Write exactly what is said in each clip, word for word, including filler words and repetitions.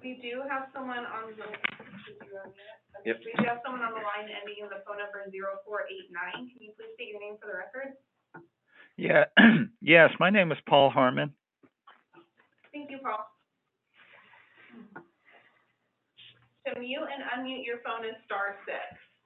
We do have someone on the, Yep. we do have someone on the line ending in the phone number zero four eight nine. Can you please state your name for the record? Yeah, yes, my name is Paul Harmon. Thank you, Paul. To mute and unmute your phone is star six.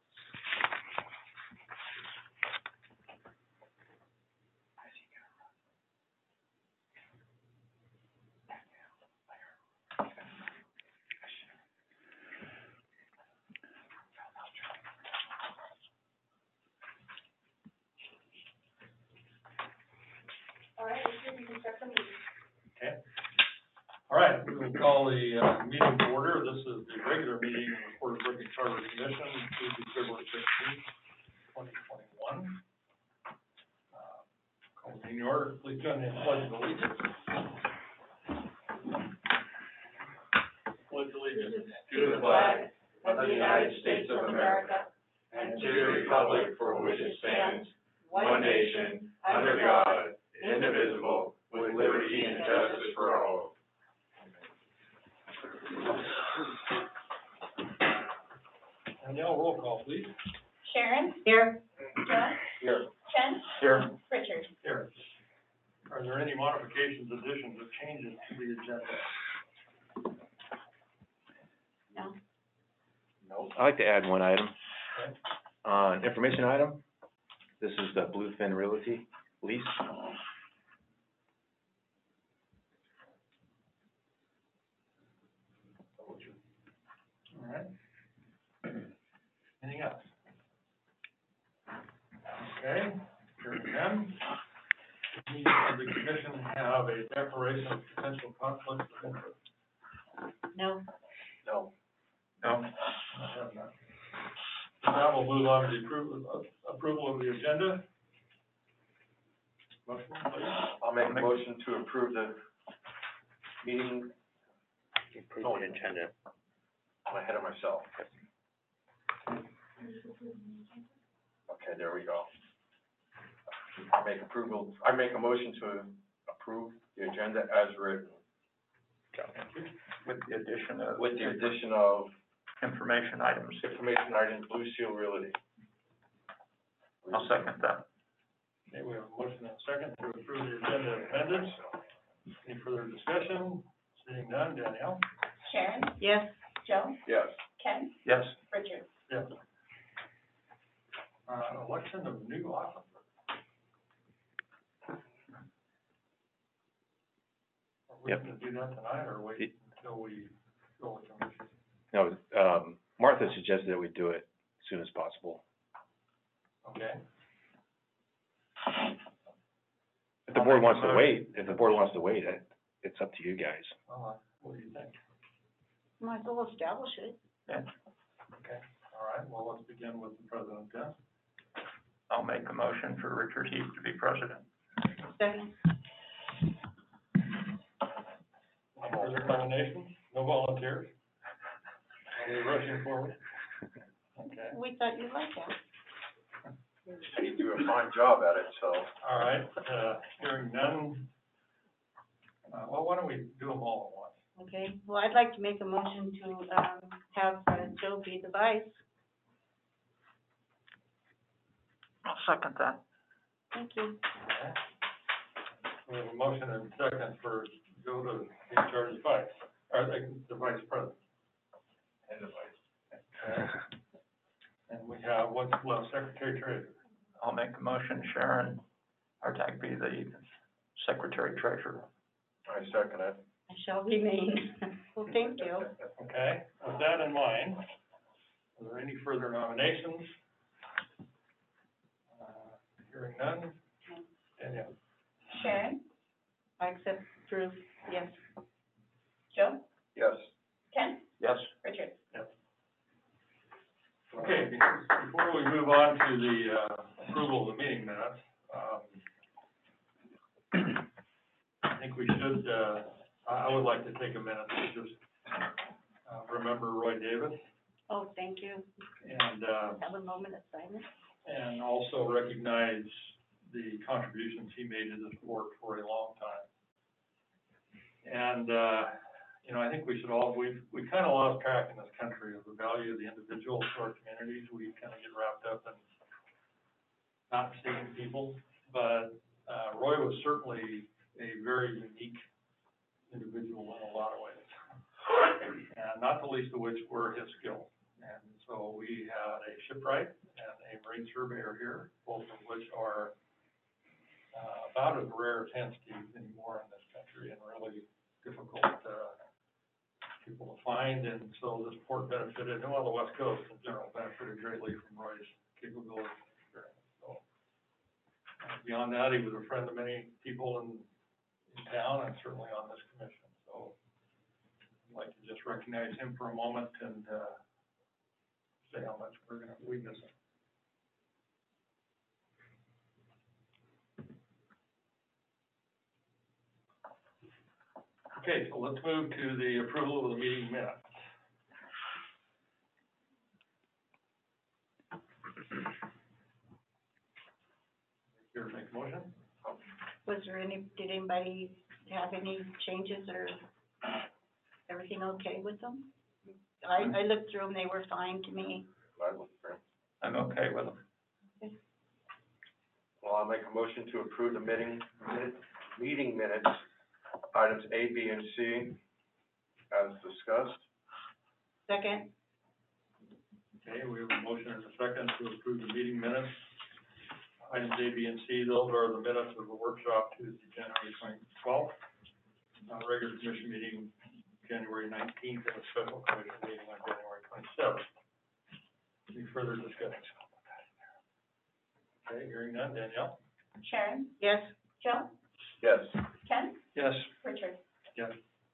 All right, Richard, you can start the meeting. Okay. All right, we will call the, uh, meeting to order. This is the regular meeting of the Port of Brooklyn Charter Commission, Tuesday, February sixteenth, twenty twenty-one. Uh, Call the meeting to order. Please join me in the pledge of allegiance. Pledge allegiance to the flag of the United States of America and to the republic for which it stands, one nation, under God, indivisible, with liberty and justice for all. Danielle, roll call, please. Sharon? Here. Jeff? Here. Ken? Here. Richard? Here. Are there any modifications, additions, or changes to the agenda? No. No. I'd like to add one item, Okay. uh, an information item. This is the Bluefin Realty lease. All right. Anything else? Okay, hearing none. We, as the commission, have a declaration of potential conflict of interest. No. No. No. I have none. Now we'll move on to the approval, uh, approval of the agenda. Motion, please. I'll make a motion to approve the meeting. Approve the agenda. I'm ahead of myself. Okay, there we go. I make approval, I make a motion to approve the agenda as written. With the addition of. With the addition of Information items. information items, Blue Seal Realty. I'll second that. Okay, we have a motion and a second to approve the agenda as amended. Any further discussion? Seeing none, Danielle? Sharon? Yes. Joe? Yes. Ken? Yes. Richard? Yes. Uh, election of new officers. Are we Yep. gonna do that tonight, or wait It- until we go with the commission? No, um, Martha suggested that we do it as soon as possible. Okay, If the board wants to wait, if the board wants to wait, it, it's up to you guys. well, uh, what do you think? Might as well establish it. Yeah. Okay, all right, well, let's begin with the president then. I'll make a motion for Richard Heath to be president. Second. Any further nominations? No volunteers? Are we rushing forward? Okay, We thought you'd like that. You do a fine job at it, so. all right, uh, hearing none. Uh, well, why don't we do them all at once? Okay, well, I'd like to make a motion to, um, have uh, Joe be the vice. I'll second that. Thank you. Okay. We have a motion and a second for Joe to be in charge of vice, or the, the vice president. And the vice. Okay. And we have, what's left, secretary treasurer. I'll make a motion Sharon Hartag be the secretary treasurer. I second it. I shall remain. Well, thank you. Okay, with that in mind, are there any further nominations? Uh, hearing none. Danielle? Sharon? I accept, approve, yes. Joe? Yes. Ken? Yes. Richard? Okay, be- before we move on to the, uh, approval of the meeting minutes, um, I think we should, uh, I I would like to take a minute to just, uh, remember Roy Davis Oh, thank you. and, uh, Have a moment of silence. and also recognize the contributions he made to this board for a long time. And, uh, you know, I think we should all, we, we kind of lost track in this country of the value of the individual to our communities. We kind of get wrapped up in not seeing people, but, uh, Roy was certainly a very unique individual in a lot of ways. And not the least of which were his skills. And so we had a shipwright and a marine surveyor here, both of which are, uh, about as rare as entities anymore in this country and really difficult, uh, people to find. And so this port benefited, and well, the West Coast in general benefited greatly from Roy's capabilities and experience. So, uh, beyond that, he was a friend of many people in, in town and certainly on this commission. So I'd like to just recognize him for a moment and, uh, say how much we're gonna, we miss him. Okay, so let's move to the approval of the meeting minutes. Here to make a motion? Was there any, did anybody have any changes or everything okay with them? I, I looked through them, they were fine to me. I look for- I'm okay with them. Well, I'll make a motion to approve the meeting, minute- meeting minutes, items A, B, and C, as discussed. Second? Okay, we have a motion and a second to approve the meeting minutes. Items A, B, and C, those are the minutes of the workshop Tuesday, January twenty-twelfth, uh, regular commission meeting January nineteenth, and a special commission meeting on January twenty-seventh. Any further discussion? Okay, hearing none. Danielle? Sharon? Yes? Joe? Yes. Ken? Yes. Richard? Yes.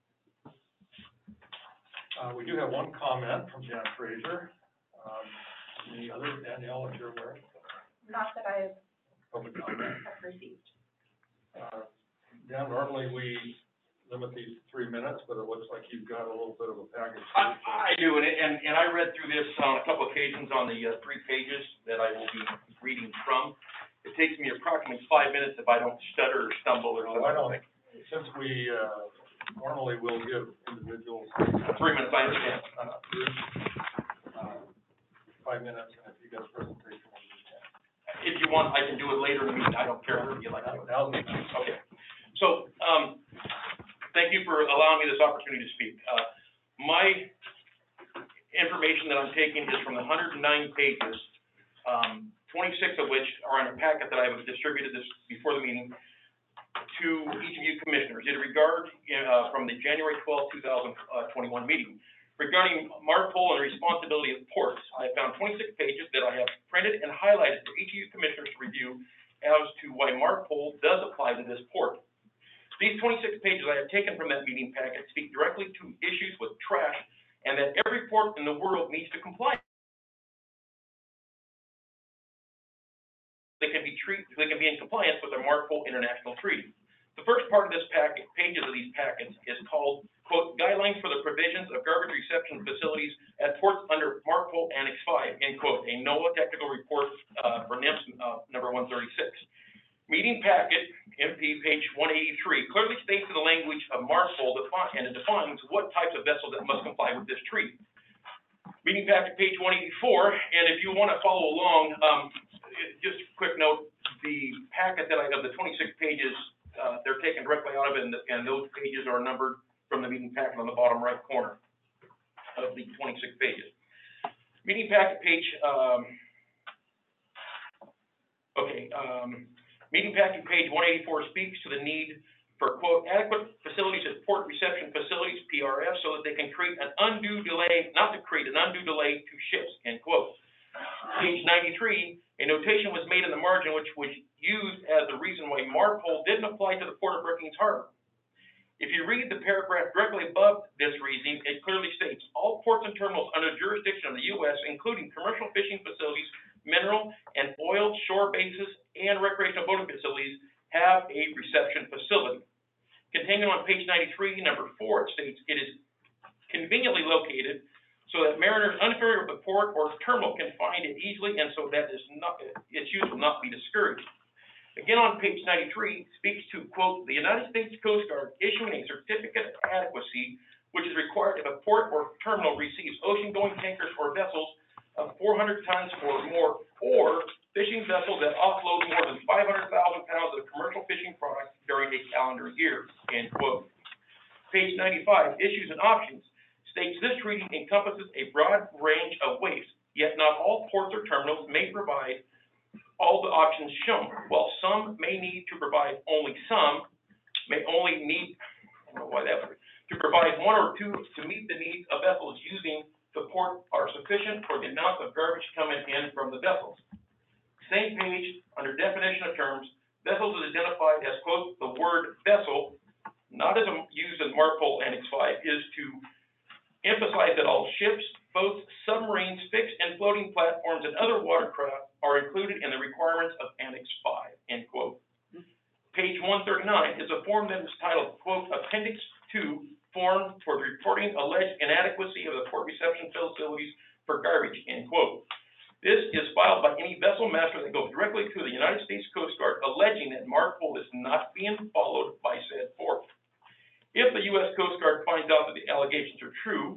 Uh, we do have one comment from Jan Fraser. Um, any other, Danielle, if you're aware? Not that I Public comment. have received. Uh, Dan, normally we limit these to three minutes, but it looks like you've got a little bit of a package. I, I do, and, and, and I read through this on a couple occasions on the, uh, three pages that I will be reading from. It takes me approximately five minutes if I don't stutter or stumble or Oh, I don't, something. since we, uh, normally will give individuals. Three minutes, I understand. Uh, groups, uh, five minutes, and if you got a presentation, we'll do that. If you want, I can do it later in the meeting, I don't care where you like to do it. Now's the time. Okay, so, um, thank you for allowing me this opportunity to speak. Uh, my information that I'm taking is from the one hundred nine pages, um, twenty-six of which are in a packet that I have distributed this before the meeting to each of you commissioners in regard, uh, from the January twelfth, two thousand twenty-one meeting. Regarding MARPOL and the responsibility of ports, I have found twenty-six pages that I have printed and highlighted for each of you commissioners to review as to why MARPOL does apply to this port. These twenty-six pages I have taken from that meeting packet speak directly to issues with trash and that every port in the world needs to comply. They can be treat, they can be in compliance with the MARPOL International Treaty. The first part of this packet, pages of these packets, is called, quote, Guidelines for the Provisions of Garbage Reception Facilities at Ports under MARPOL Annex five, end quote, a NOAA technical report, uh, for NIMS, uh, number one thirty-six. Meeting packet, M P, page one eighty-three, clearly states the language of MARPOL defi- and it defines what types of vessels that must comply with this treaty. Meeting packet, page one eighty-four, and if you want to follow along, um, it, just a quick note, the packet that I have, the twenty-six pages, uh, they're taken directly out of it, and, the, and those pages are numbered from the meeting packet on the bottom right corner of the twenty-six pages. Meeting packet, page, um, okay, um, meeting packet, page one eighty-four speaks to the need for, quote, adequate facilities at port reception facilities, P R F, so that they can create an undue delay, not to create an undue delay to ships, end quote. Page ninety-three, a notation was made in the margin which was used as the reason why MARPOL didn't apply to the Port of Brookings Harbor. If you read the paragraph directly above this reasoning, it clearly states, all ports and terminals under jurisdiction of the U S, including commercial fishing facilities, mineral and oil shore bases, and recreational boating facilities, have a reception facility. Continuing on page ninety-three, number four, it states, it is conveniently located so that mariners unfamiliar with the port or terminal can find it easily, and so that is not, its use will not be discouraged. Again, on page ninety-three, speaks to, quote, the United States Coast Guard issuing a certificate of adequacy which is required if a port or terminal receives ocean-going tankers or vessels of four hundred tons or more, or fishing vessels that offload more than five hundred thousand pounds of commercial fishing products during a calendar year, end quote. Page ninety-five, issues and options, states this treaty encompasses a broad range of waste, yet not all ports or terminals may provide all the options shown. While some may need to provide only some, may only need, I don't know why that would, to provide one or two to meet the needs of vessels using the port are sufficient for the amount of garbage coming in from the vessels. Same page, under definition of terms, vessels is identified as, quote, the word vessel, not as a, used in MARPOL Annex five, is to emphasize that all ships, boats, submarines, fixed and floating platforms, and other watercraft are included in the requirements of Annex five, end quote. Page one thirty-nine is a form that is titled, quote, Appendix two, Form for the Reporting Alleged Inadequacy of the Port Reception Facilities for Garbage, end quote. This is filed by any vessel master that goes directly to the United States Coast Guard alleging that MARPOL is not being followed by said port. If the U S Coast Guard finds out that the allegations are true,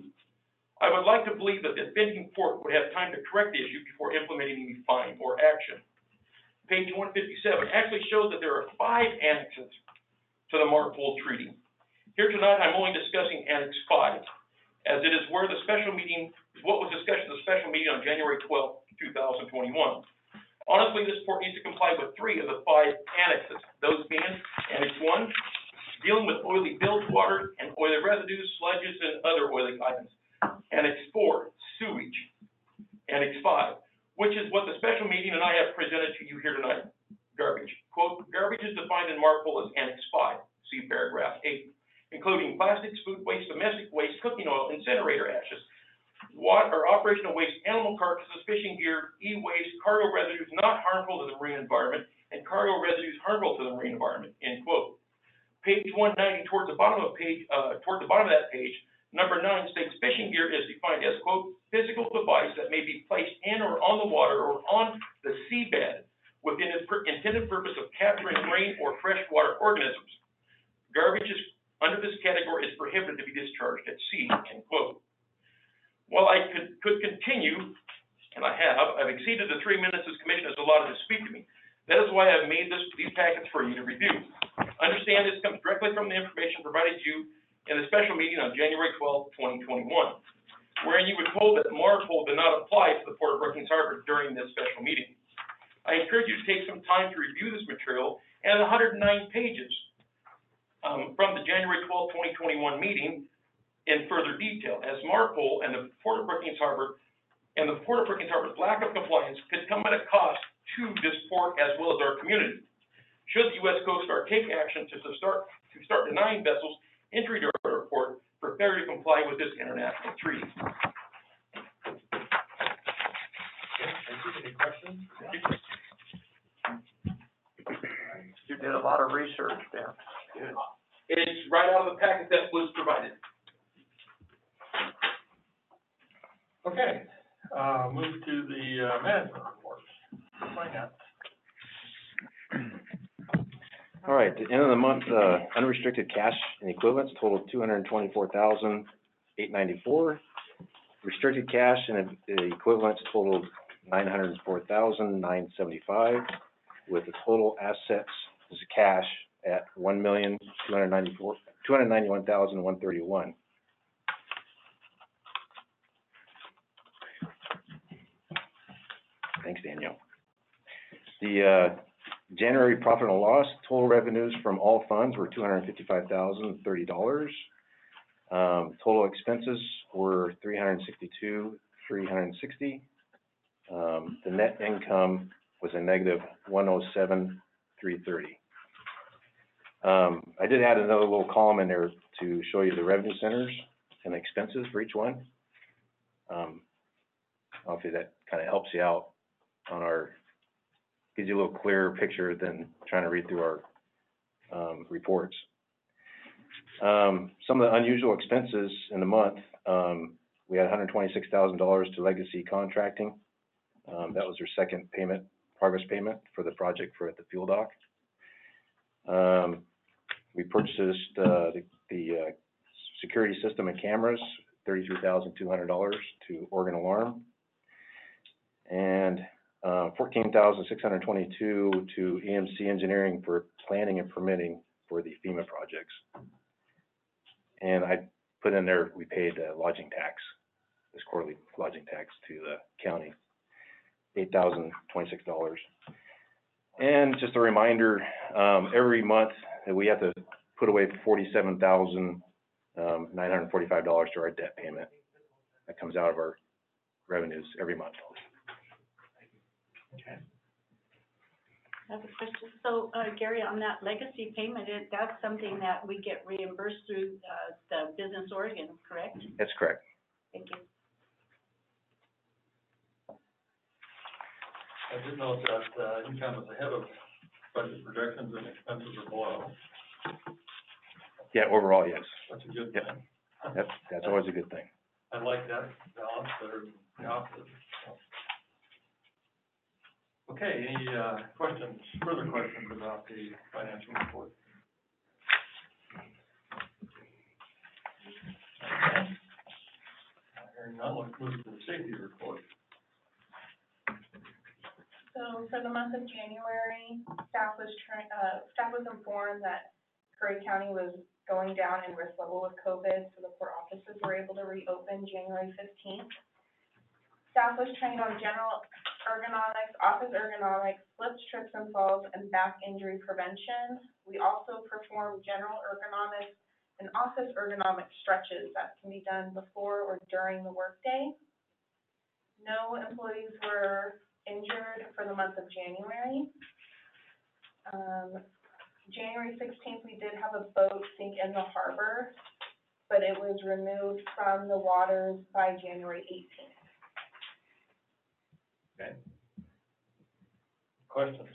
I would like to believe that the offending port would have time to correct the issue before implementing any fine or action. Page one fifty-seven actually shows that there are five annexes to the MARPOL Treaty. Here tonight, I'm only discussing Annex five, as it is where the special meeting, what was discussed at the special meeting on January twelfth, two thousand twenty-one. Honestly, this port needs to comply with three of the five annexes, those being Annex one, dealing with oily bilge water and oily residues, sludges, and other oily items. Annex four, sewage. Annex five, which is what the special meeting and I have presented to you here tonight, garbage. Quote, garbage is defined in MARPOL as Annex five, see paragraph eight, including plastics, food waste, domestic waste, cooking oil, incinerator ashes, water or operational waste, animal carcasses, fishing gear, e-waste, cargo residues not harmful to the marine environment, and cargo residues harmful to the marine environment, end quote. Page one ninety, towards the bottom of page, uh, towards the bottom of that page, number nine states fishing gear is defined as, quote, physical device that may be placed in or on the water or on the seabed within its per intended purpose of capturing marine or freshwater organisms. Garbage is, under this category is prohibited to be discharged at sea, end quote. While I could, could continue, and I have, I've exceeded the three minutes this commission has allotted to speak to me. That is why I've made this, these packets for you to review. Understand this comes directly from the information provided you in the special meeting on January twelfth, twenty twenty-one, wherein you were told that MARPOL did not apply to the Port of Brookings Harbor during this special meeting. I encourage you to take some time to review this material and one hundred nine pages um, from the January twelfth, twenty twenty-one meeting in further detail, as MARPOL and the Port of Brookings Harbor and the Port of Brookings Harbor's lack of compliance could come at a cost to this port as well as our community. Should the U S Coast Guard take action to start to start denying vessels entry to our port for failure to comply with this international treaty? Any questions? You did a lot of research there. It's right out of the packet that was provided. Okay, uh, move to the, uh, management report. Finance. All right, at the end of the month, uh, unrestricted cash and equivalents totaled two hundred twenty-four thousand, eight ninety-four. Restricted cash and uh, equivalents totaled nine hundred four thousand, nine seventy-five, with the total assets as cash at one million, two hundred ninety-four, two hundred ninety-one thousand, one thirty-one. Thanks, Daniel. The, uh, January profit and loss, total revenues from all funds were two hundred fifty-five thousand, thirty dollars. Um, total expenses were three hundred sixty-two thousand, three hundred sixty dollars. Um, the net income was a negative one oh seven thousand, three hundred thirty dollars. Um, I did add another little column in there to show you the revenue centers and the expenses for each one. Um, hopefully that kind of helps you out on our, gives you a little clearer picture than trying to read through our um, reports. Um, some of the unusual expenses in the month, um, we had one hundred twenty-six thousand dollars to Legacy Contracting. Um, that was their second payment, progress payment for the project for at the fuel dock. Um, we purchased uh, the, the uh, security system and cameras, thirty-three thousand two hundred dollars to Oregon Alarm. And, uh, fourteen thousand six hundred twenty-two to E M C Engineering for planning and permitting for the FEMA projects. And I put in there, we paid uh, lodging tax, this quarterly lodging tax to the county, eight thousand twenty-six dollars. And just a reminder, um, every month that we have to put away forty-seven thousand nine hundred forty-five dollars to our debt payment. That comes out of our revenues every month. Okay. I have a question. So, uh, Gary, on that legacy payment, it, that's something that we get reimbursed through, uh, the Business Oregon, correct? That's correct. Thank you. I did note that, uh, income is ahead of budget projections and expenses are below. Yeah, overall, yes. That's a good Yep. thing. That's, that's always a good thing. I like that balance better than the opposite. so. Okay, any, uh, questions, further questions about the financial report? Okay. Uh, Hearing none, let's move to the safety report. So for the month of January, staff was trying, uh, staff was informed that Curry County was going down in risk level with COVID, so the court offices were able to reopen January fifteenth. Staff was trained on general ergonomics, office ergonomics, slips, trips and falls, and back injury prevention. We also performed general ergonomics and office ergonomic stretches that can be done before or during the workday. No employees were injured for the month of January. Um, January sixteenth, we did have a boat sink in the harbor, but it was removed from the waters by January eighteenth. Okay. Questions?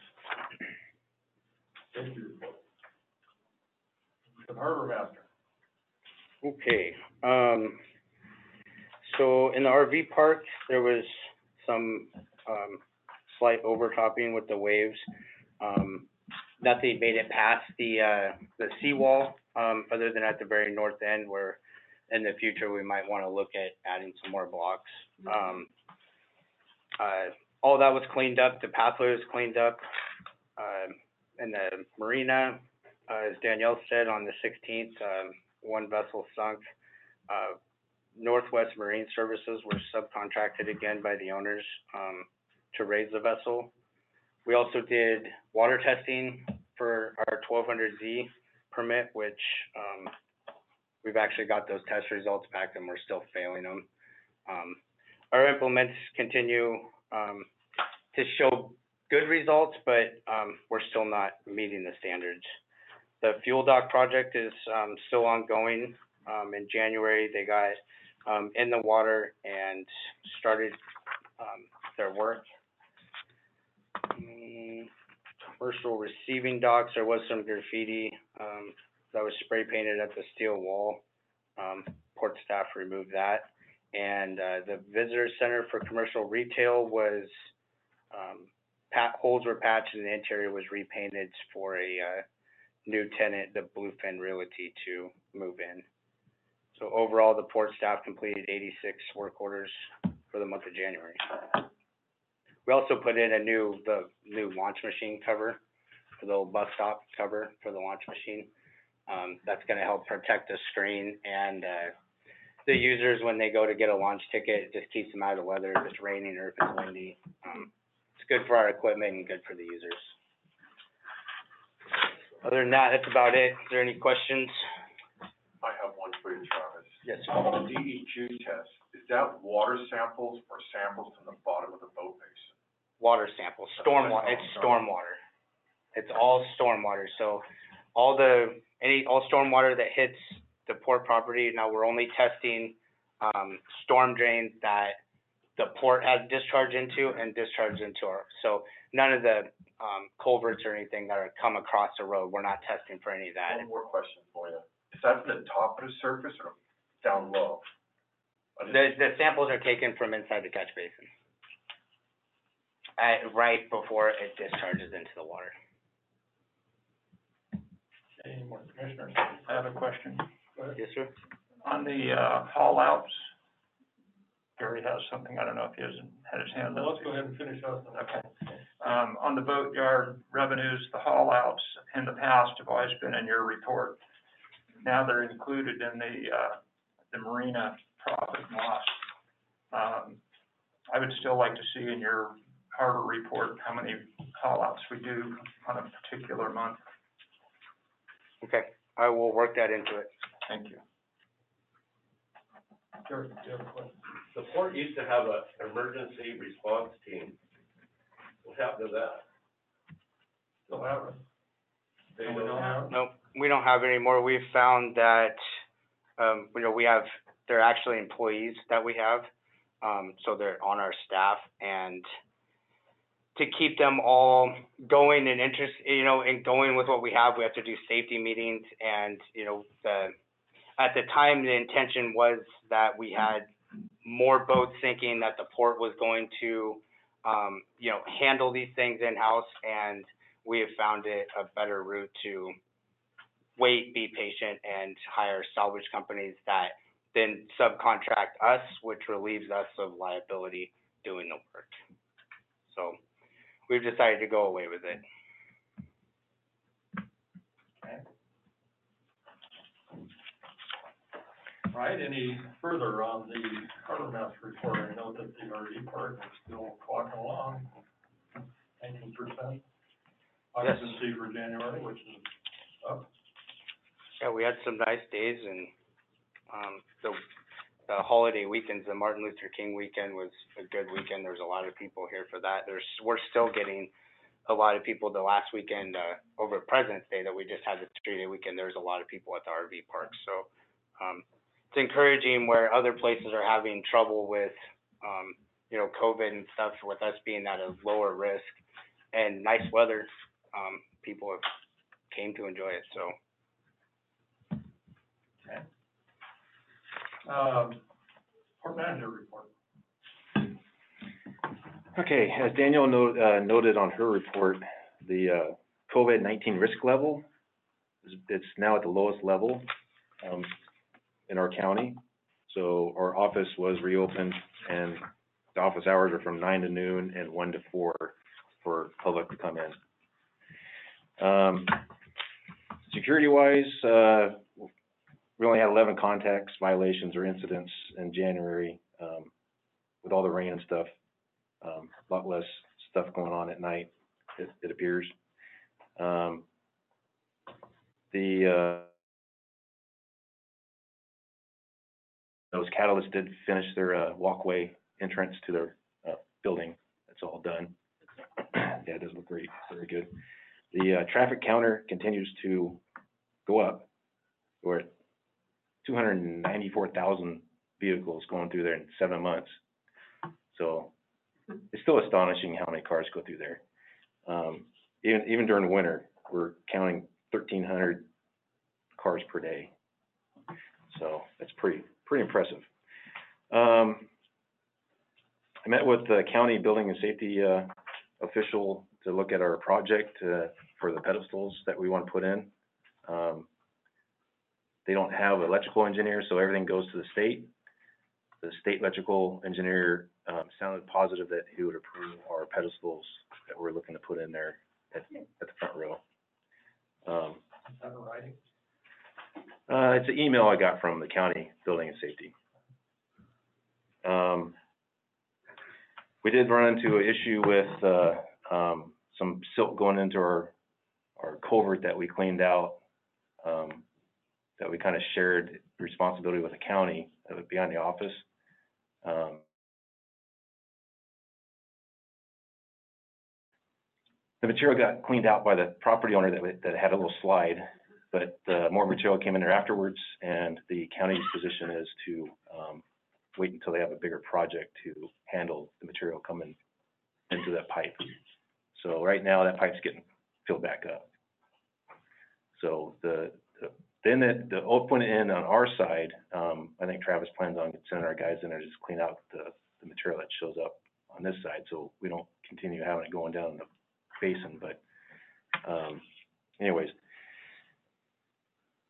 Safety report. The harbor master. Okay, um, so in the R V park, there was some, um, slight overtopping with the waves. Um, nothing made it past the, uh, the seawall, um, other than at the very north end where in the future we might wanna look at adding some more blocks. Um, uh, all that was cleaned up, the pathway was cleaned up, um, in the marina, uh, as Danielle said, on the sixteenth, um, one vessel sunk. Uh, Northwest Marine Services were subcontracted again by the owners, um, to raise the vessel. We also did water testing for our twelve hundred Z permit, which, um, we've actually got those test results back and we're still failing them. Um, our implements continue, um, to show good results, but, um, we're still not meeting the standards. The fuel dock project is, um, still ongoing. Um, in January, they got, um, in the water and started, um, their work. Mm, commercial receiving docks, there was some graffiti, um, that was spray painted at the steel wall. Um, port staff removed that. And, uh, the visitor center for commercial retail was, um, pat, holes were patched and the interior was repainted for a, uh, new tenant, the Bluefin Realty, to move in. So overall, the port staff completed eighty-six work orders for the month of January. We also put in a new, the new launch machine cover, for the old bus stop cover for the launch machine. Um, that's gonna help protect the screen and, uh, the users, when they go to get a launch ticket, it just keeps them out of the weather if it's raining or if it's windy. Um, it's good for our equipment and good for the users. Other than that, that's about it. Is there any questions? I have one for you, Travis. Yes, sir. The D E Q test, is that water samples or samples from the bottom of the boat basin? Water samples, stormwater, it's stormwater. It's all stormwater, so all the, any, all stormwater that hits the port property, now we're only testing, um, storm drains that the port has discharge into and discharge into our, so none of the, um, culverts or anything that are come across the road, we're not testing for any of that. One more question for you. Is that from the top of the surface or down low? I The, didn't- the samples are taken from inside the catch basin. Uh, right before it discharges into the water. Any more commissioners? I have a question. Go ahead. Yes, sir? On the, uh, haul outs, Gary has something, I don't know if he hasn't had his hand up. Well, let's go ahead and finish up. Okay. Um, on the boatyard revenues, the haul outs in the past have always been in your report. Now they're included in the, uh, the marina profit and loss. Um, I would still like to see in your harbor report how many haul outs we do on a particular month. Okay, I will work that into it. Thank you. Sure, do you have a question? The port used to have a emergency response team. What happened to that? Still have it. They We don't don't have. have- Nope, we don't have it anymore. We've found that, um, you know, we have, they're actually employees that we have. Um, so they're on our staff, and to keep them all going and interest, you know, and going with what we have, we have to do safety meetings. And, you know, the, at the time, the intention was that we had more boats thinking that the port was going to, um, you know, handle these things in-house, and we have found it a better route to wait, be patient, and hire salvage companies that then subcontract us, which relieves us of liability doing the work. So we've decided to go away with it. All right, any further on the harbor master report? I know that the R V park is still clocking along, nineteen percent occupancy for January, which is up. Yeah, we had some nice days, and, um, the, the holiday weekends, the Martin Luther King weekend was a good weekend. There was a lot of people here for that. There's, we're still getting a lot of people. The last weekend, uh, over President's Day that we just had, the three-day weekend, there was a lot of people at the R V park. So, um, it's encouraging where other places are having trouble with, um, you know, COVID and stuff, with us being at a lower risk and nice weather. Um, people have came to enjoy it, so. Okay. Um, port manager report. Okay, as Danielle note, uh, noted on her report, the, uh, COVID nineteen risk level is, it's now at the lowest level, um, in our county. So our office was reopened, and the office hours are from nine to noon and one to four for public to come in. Um, security-wise, uh, we only had eleven contacts, violations, or incidents in January, um, with all the rain and stuff. Um, a lot less stuff going on at night, it, it appears. Um, the, uh, those catalysts did finish their, uh, walkway entrance to their, uh, building. That's all done. Yeah, it does look great, very good. The, uh, traffic counter continues to go up. We're at two hundred ninety-four thousand vehicles going through there in seven months. So it's still astonishing how many cars go through there. Um, even, even during winter, we're counting thirteen hundred cars per day. So that's pretty, pretty impressive. Um, I met with the county building and safety, uh, official to look at our project, uh, for the pedestals that we want to put in. Um, they don't have electrical engineers, so everything goes to the state. The state electrical engineer, um, sounded positive that he would approve our pedestals that we're looking to put in there at, at the front row. Um, Is that in writing? uh, it's an email I got from the county building and safety. Um, we did run into an issue with, uh, um, some silt going into our, our culvert that we cleaned out, um, that we kind of shared responsibility with the county that would be on the office. Um, the material got cleaned out by the property owner that, that had a little slide, but, uh, more material came in there afterwards, and the county's position is to, um, wait until they have a bigger project to handle the material coming into that pipe. So right now, that pipe's getting filled back up. So the, the then the, the open in on our side, um, I think Travis plans on sending our guys in there to just clean out the, the material that shows up on this side, so we don't continue having it going down the basin. But, um, anyways,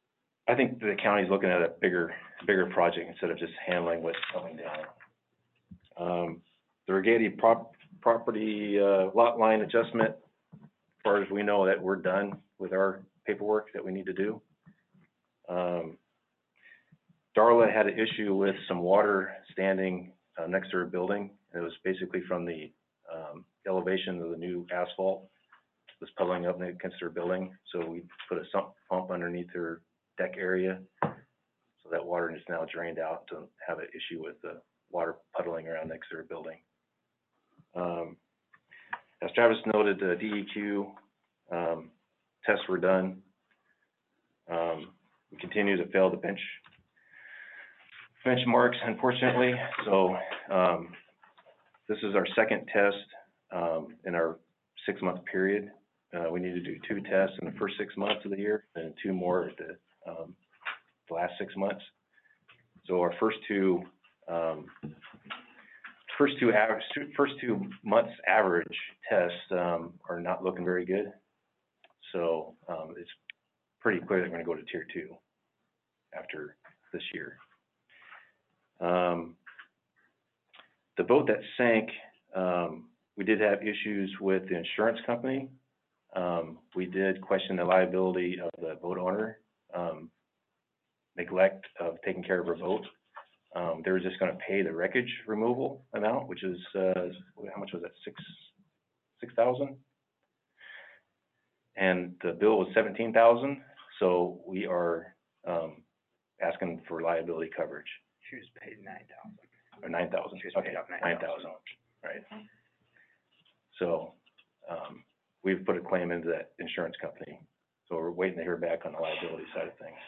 I think the county's looking at a bigger, bigger project instead of just handling what's coming down. Um, the Rigetti prop, property, uh, lot line adjustment, as far as we know that we're done with our paperwork that we need to do. Um, Darla had an issue with some water standing, uh, next to her building. It was basically from the, um, elevation of the new asphalt was puddling up against her building. So we put a sump pump underneath her deck area. So that water is now drained out to have an issue with the water puddling around next to her building. Um, as Travis noted, the D E Q, um, tests were done. Um, we continue to fail the bench, benchmarks, unfortunately. So, um, this is our second test, um, in our six-month period. Uh, we need to do two tests in the first six months of the year and two more at the, um, the last six months. So our first two, um, first two average, first two months average tests, um, are not looking very good. So, um, it's pretty clear that we're gonna go to tier two after this year. Um, the boat that sank, um, we did have issues with the insurance company. Um, we did question the liability of the boat owner, um, neglect of taking care of her boat. Um, they were just gonna pay the wreckage removal amount, which is, uh, how much was that, six, six thousand? And the bill was seventeen thousand, so we are, um, asking for liability coverage, She was paid nine thousand. or nine thousand, She was paid okay, off nine nine thousand. thousand, right? So, um, we've put a claim into that insurance company, so we're waiting to hear back on the liability side of things.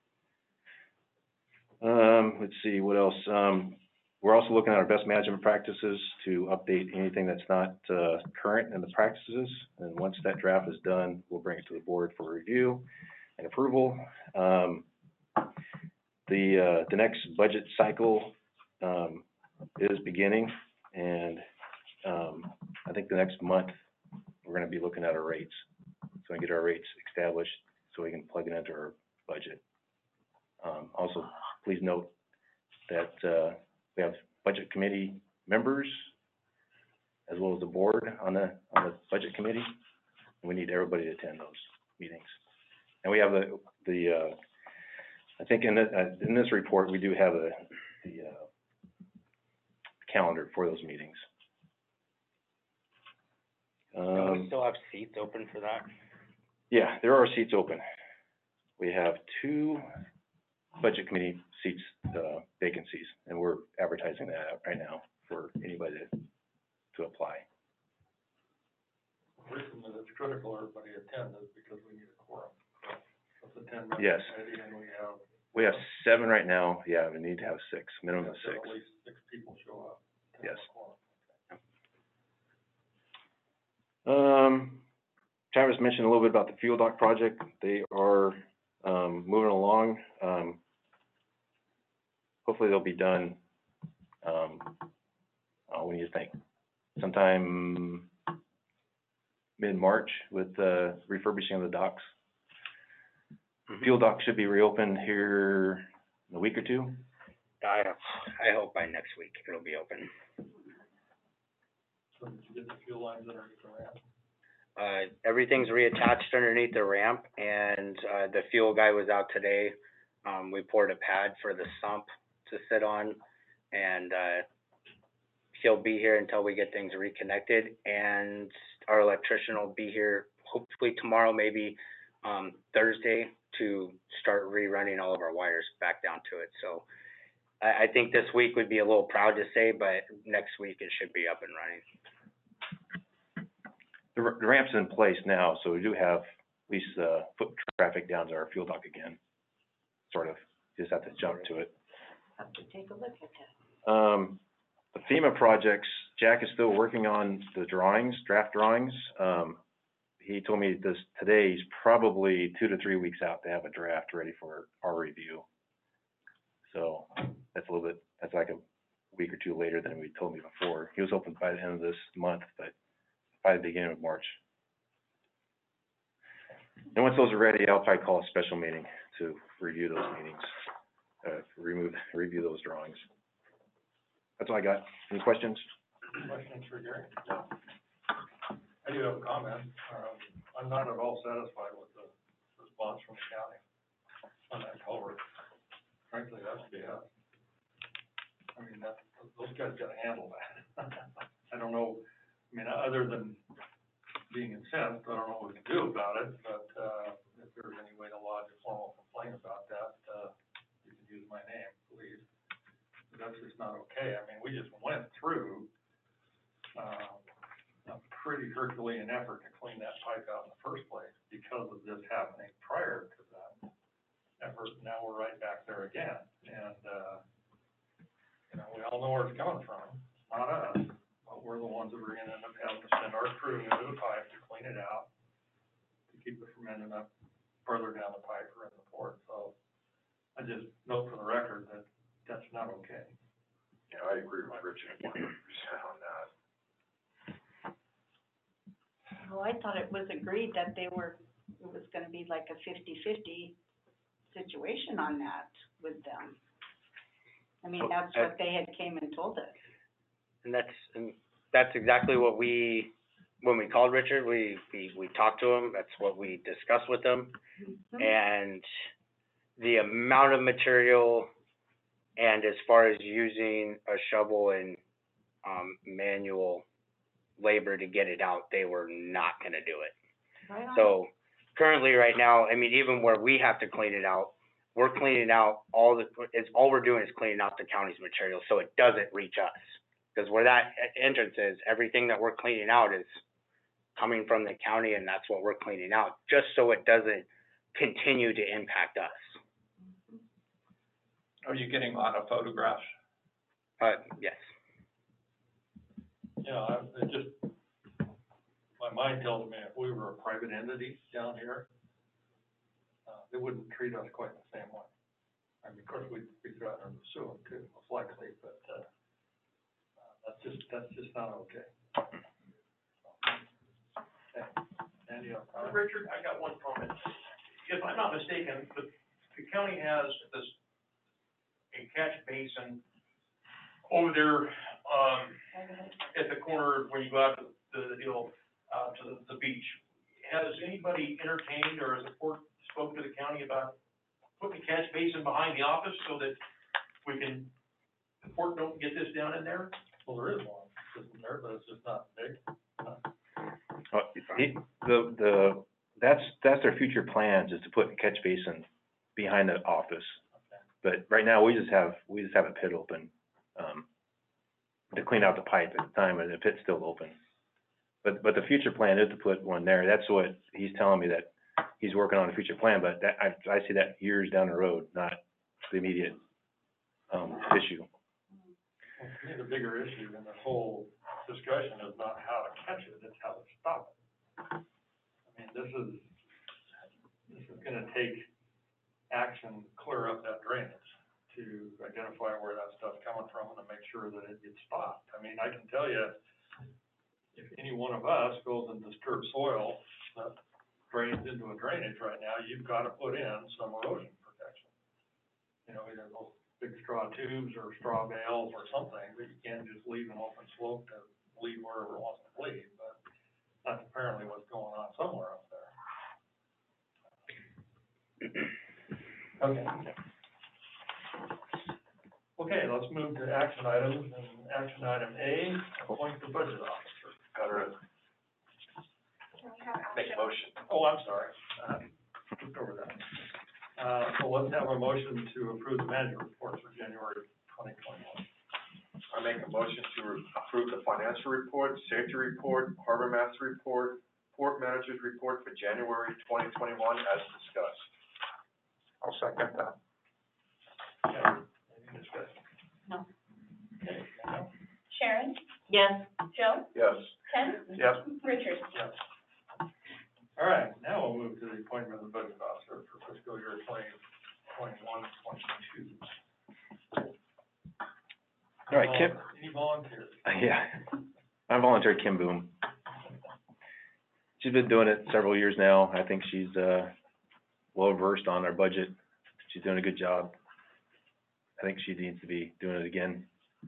Um, let's see, what else? Um, we're also looking at our best management practices to update anything that's not, uh, current in the practices. And once that draft is done, we'll bring it to the board for review and approval. Um, the, uh, the next budget cycle, um, is beginning, and, um, I think the next month, we're gonna be looking at our rates. So we can get our rates established, so we can plug it into our budget. Um, also, please note that, uh, we have budget committee members as well as the board on the, on the budget committee. We need everybody to attend those meetings. And we have the, the, uh, I think in the, uh, in this report, we do have the, the, uh, calendar for those meetings. Don't we Um, still have seats open for that? yeah, there are seats open. We have two budget committee seats, uh, vacancies, and we're advertising that out right now for anybody to, to apply. The reason that it's critical everybody attend is because we need a quorum. Of the ten member Yes. committee, and we have. We have seven right now, yeah, we need to have six, minimum of so six. At least six people show up. to have Yes. a quorum. Um, Travis mentioned a little bit about the fuel dock project. They are, um, moving along. Um, hopefully they'll be done, um, uh, when do you think? Sometime mid-March with, uh, refurbishing of the docks. Mhm. Fuel dock should be reopened here in a week or two. I, I hope by next week it'll be open. So did you get the fuel lines underneath the ramp? Uh, everything's reattached underneath the ramp, and, uh, the fuel guy was out today. Um, we poured a pad for the sump to sit on, and, uh, he'll be here until we get things reconnected, and our electrician will be here hopefully tomorrow, maybe, um, Thursday, to start rerunning all of our wires back down to it. So I, I think this week would be a little proud to say, but next week it should be up and running. The r- the ramp's in place now, so we do have at least, uh, foot traffic down to our fuel dock again, sort of. Just have to jump to it. Have to take a look at that. Um, the FEMA projects, Jack is still working on the drawings, draft drawings. Um, he told me this today, he's probably two to three weeks out to have a draft ready for our review. So that's a little bit, that's like a week or two later than he told me before. He was hoping by the end of this month, but by the beginning of March. And once those are ready, I'll probably call a special meeting to review those meetings, uh, remove, review those drawings. That's all I got. Any questions? Questions for Gary? No. I do have a comment. Um, I'm not at all satisfied with the response from the county on that culvert. Frankly, that's B S. I mean, that, those guys gotta handle that. I don't know, I mean, other than being incensed, I don't know what we can do about it, but, uh, if there's any way to lodge a formal complaint about that, uh, you can use my name, please. But that's just not okay. I mean, we just went through, um, a pretty Herculean effort to clean that pipe out in the first place because of this happening prior to that effort. Now we're right back there again, and, uh, you know, we all know where it's coming from, not us, but we're the ones that are gonna end up having to send our crew into the pipe to clean it out, to keep it from ending up further down the pipe or in the port. So I just note for the record that that's not okay. Yeah, I agree with Richard one hundred percent on that. Well, I thought it was agreed that they were, it was gonna be like a fifty-fifty situation on that with them. I mean, Well, that's I- what they had came and told us. And that's, and that's exactly what we, when we called Richard, we, we, we talked to him, that's what we discussed with him. Mhm. And the amount of material and as far as using a shovel and, um, manual labor to get it out, they were not gonna do it. Right on. So currently, right now, I mean, even where we have to clean it out, we're cleaning out all the, it's, all we're doing is cleaning out the county's material, so it doesn't reach us. Because where that e- entrance is, everything that we're cleaning out is coming from the county, and that's what we're cleaning out, just so it doesn't continue to impact us. Are you getting a lot of photographs? Uh, yes. You know, I, it just, my mind tells me if we were a private entity down here, uh, they wouldn't treat us quite the same way. I mean, of course, we'd be threatened to sue them too, most likely, but, uh, uh, that's just, that's just not okay. Okay, Andy, you have a comment? Richard, I got one comment. If I'm not mistaken, the, the county has this, a catch basin over there, um, at the corner when you go out to the, you know, uh, to the, the beach. Has anybody entertained or has the port spoke to the county about putting a catch basin behind the office so that we can, the port don't get this down in there? Well, there is one, isn't there, but it's just not big. Uh, he, the, the, that's, that's their future plans, is to put a catch basin behind the office. But right now, we just have, we just have a pit open, um, to clean out the pipe at the time, and the pit's still open. But, but the future plan is to put one there. That's what he's telling me, that he's working on a future plan, but that, I, I see that years down the road, not the immediate, um, issue. Well, to me, the bigger issue in this whole discussion is not how to catch it, it's how to stop it. I mean, this is, this is gonna take action, to clear up that drainage, to identify where that stuff's coming from and to make sure that it gets stopped. I mean, I can tell you, if any one of us goes and disturbs soil that drains into a drainage right now, you've gotta put in some erosion protection. You know, either those big straw tubes or straw bales or something, but you can't just leave an open slope to bleed wherever it wants to bleed, but that's apparently what's going on somewhere up there. Okay. Okay, let's move to action items, and action item A, appoint the budget officer. Gotta Can we have make a action? motion. Oh, I'm sorry, uh, skipped over that. Uh, so let's have a motion to approve the manager report for January twenty twenty-one. I make a motion to approve the financial report, safety report, harbor master report, port manager's report for January twenty twenty-one as discussed. I'll second that. Okay, any discussion? No. Okay, Danielle? Sharon? Yes. Joe? Yes. Ken? Yes. Richard? Yes. All right, now we'll move to the appointment of the budget officer for fiscal year twenty twenty-one, twenty-two. All right, Kim, Any volunteers? yeah, I volunteered Kim Boom. she's been doing it several years now. I think she's, uh, well-versed on our budget. She's doing a good job. I think she needs to be doing it again.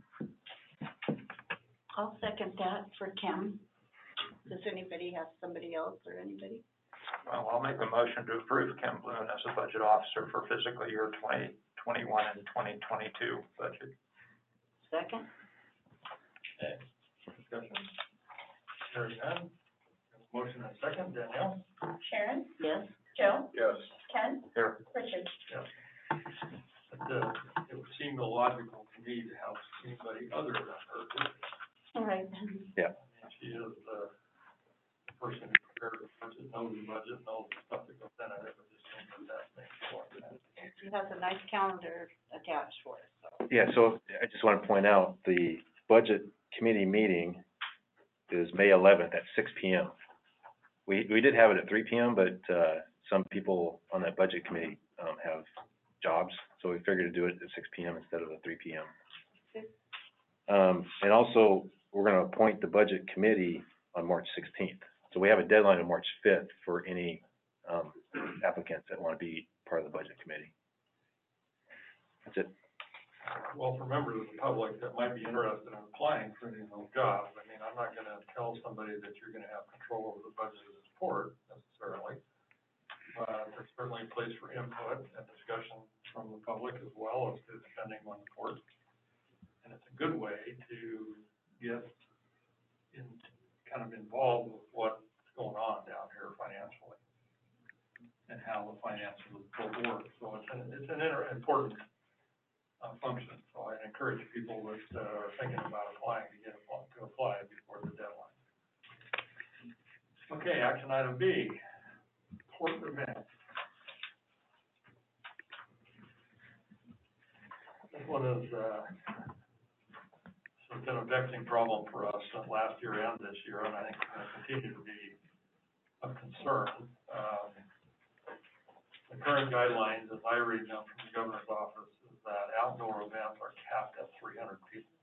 I'll second that for Kim. Does anybody have somebody else or anybody? Well, I'll make a motion to approve Kim Bloom as a budget officer for fiscal year twenty twenty-one and twenty twenty-two budget. Second? Okay, discussion? Hearing none. Motion and second, Danielle? Sharon? Yes. Joe? Yes. Ken? Here. Richard? It, uh, it would seem illogical to me to have anybody other than her do it. All right. Yeah. I mean, she is the person who prepared the budget, knows the budget, knows the stuff that goes in it. It would just seem that that makes more sense. She has a nice calendar attached for us, so. Yeah, so I just want to point out, the budget committee meeting is May eleventh at six P M. We, we did have it at three P M, but, uh, some people on that budget committee, um, have jobs, so we figured to do it at six P M instead of the three P M. Um, and also, we're gonna appoint the budget committee on March sixteenth. So we have a deadline on March fifth for any, um, applicants that wanna be part of the budget committee. That's it. Well, for members of the public that might be interested in applying for any of those jobs, I mean, I'm not gonna tell somebody that you're gonna have control over the budget of the sport necessarily. But there's certainly a place for input and discussion from the public as well as to depending on the court. And it's a good way to get in, kind of involved with what's going on down here financially and how the finances will work. So it's an, it's an inter, important uh, function. So I encourage people that uh, are thinking about applying to get apply, to apply before the deadline. Okay, action item B, court event. This one is, uh, it's been a vexing problem for us uh, last year and this year, and I think it's going to continue to be of concern. Um, the current guidelines, as I read them from the governor's office, is that outdoor events are capped at three hundred people.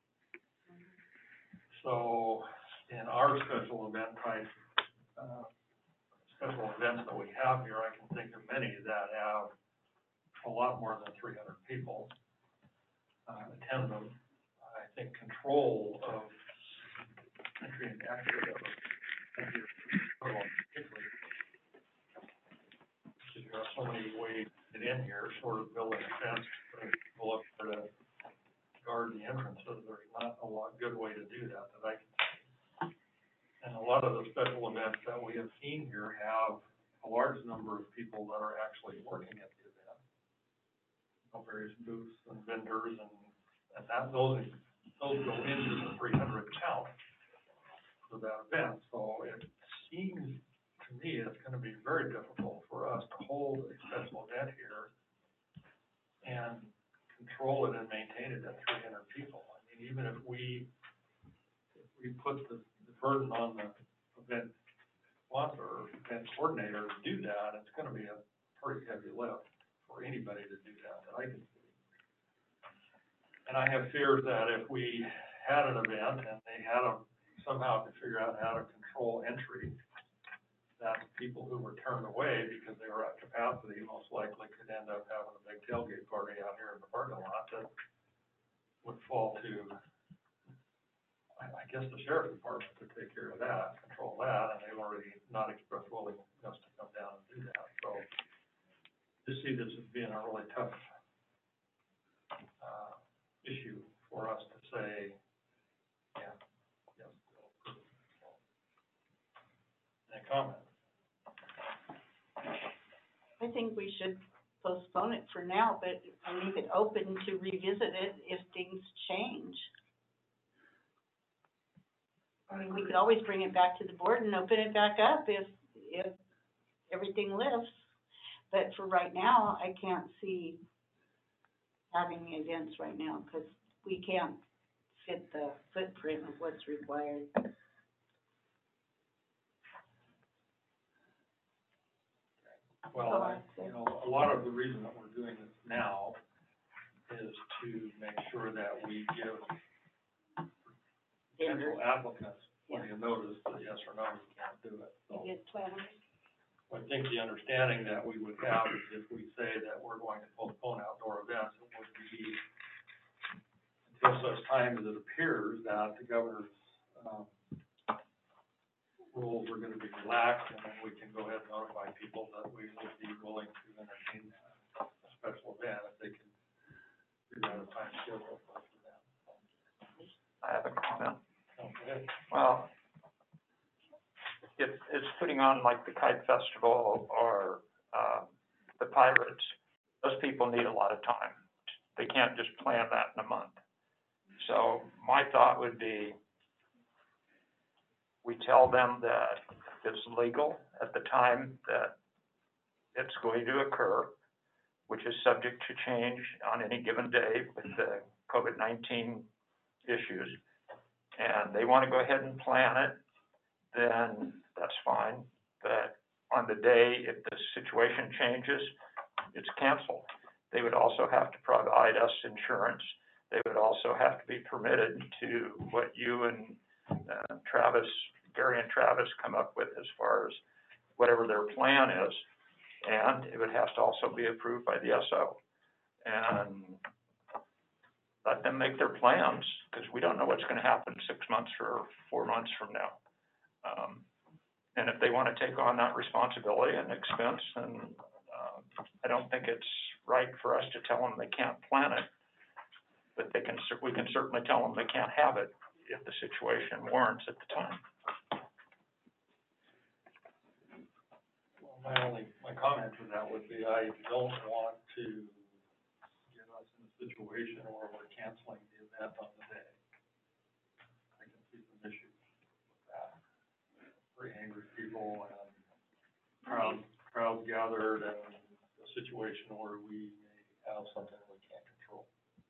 So in our special event type, uh, special events that we have here, I can think of many that have a lot more than three hundred people uh, attend them. I think control of entry and exit of entry, particularly, because there are so many ways to get in here, sort of building a fence, putting people up there to guard the entrances. There's not a lot good way to do that that I can see. And a lot of the special events that we have seen here have a large number of people that are actually working at the event. You know, various booths and vendors and, and that, those, those go into the three hundred count for that event. So it seems to me it's gonna be very difficult for us to hold a special event here and control it and maintain it at three hundred people. I mean, even if we, if we put the, the burden on the event sponsor or event coordinator to do that, it's gonna be a pretty heavy lift for anybody to do that, that I can see. And I have fears that if we had an event and they had a, somehow to figure out how to control entry, that people who were turned away because they were at capacity most likely could end up having a big tailgate party out here in the parking lot that would fall to, I, I guess, the sheriff's department to take care of that, control that, and they've already not expressed willingness to come down and do that. So to see this as being a really tough uh, issue for us to say, yeah, yes, we'll approve. So, any comments? I think we should postpone it for now, but I leave it open to revisit it if things change. I mean, we could always bring it back to the board and open it back up if, if everything lifts. But for right now, I can't see having events right now, because we can't fit the footprint of what's required. Well, I, you know, a lot of the reason that we're doing this now is to make sure that we give potential applicants plenty of notice that yes or no, you can't do it. So You get planners. I think the understanding that we would have is if we say that we're going to postpone outdoor events, it would be until such time as it appears that the governor's, um, rules are gonna be relaxed, and then we can go ahead and notify people that we would be willing to entertain that, a special event, if they can figure out a time schedule for that. I have a comment. Okay. Well, if it's putting on like the Kite Festival or, um, the Pirates, those people need a lot of time. They can't just plan that in a month. So my thought would be, we tell them that it's legal at the time that it's going to occur, which is subject to change on any given day with the COVID nineteen issues, and they want to go ahead and plan it, then that's fine. But on the day, if the situation changes, it's canceled. They would also have to provide us insurance. They would also have to be permitted to what you and uh, Travis, Gary and Travis come up with as far as whatever their plan is. And it would have to also be approved by the S O. And let them make their plans, because we don't know what's gonna happen six months or four months from now. Um, and if they wanna take on that responsibility and expense, then, uh, I don't think it's right for us to tell them they can't plan it. But they can, we can certainly tell them they can't have it if the situation warrants at the time. Well, my only, my comment to that would be, I don't want to get us in a situation where we're canceling the event on the day. I can see some issues with that. Very angry people and crowds, crowds gathered and a situation where we may have something we can't control.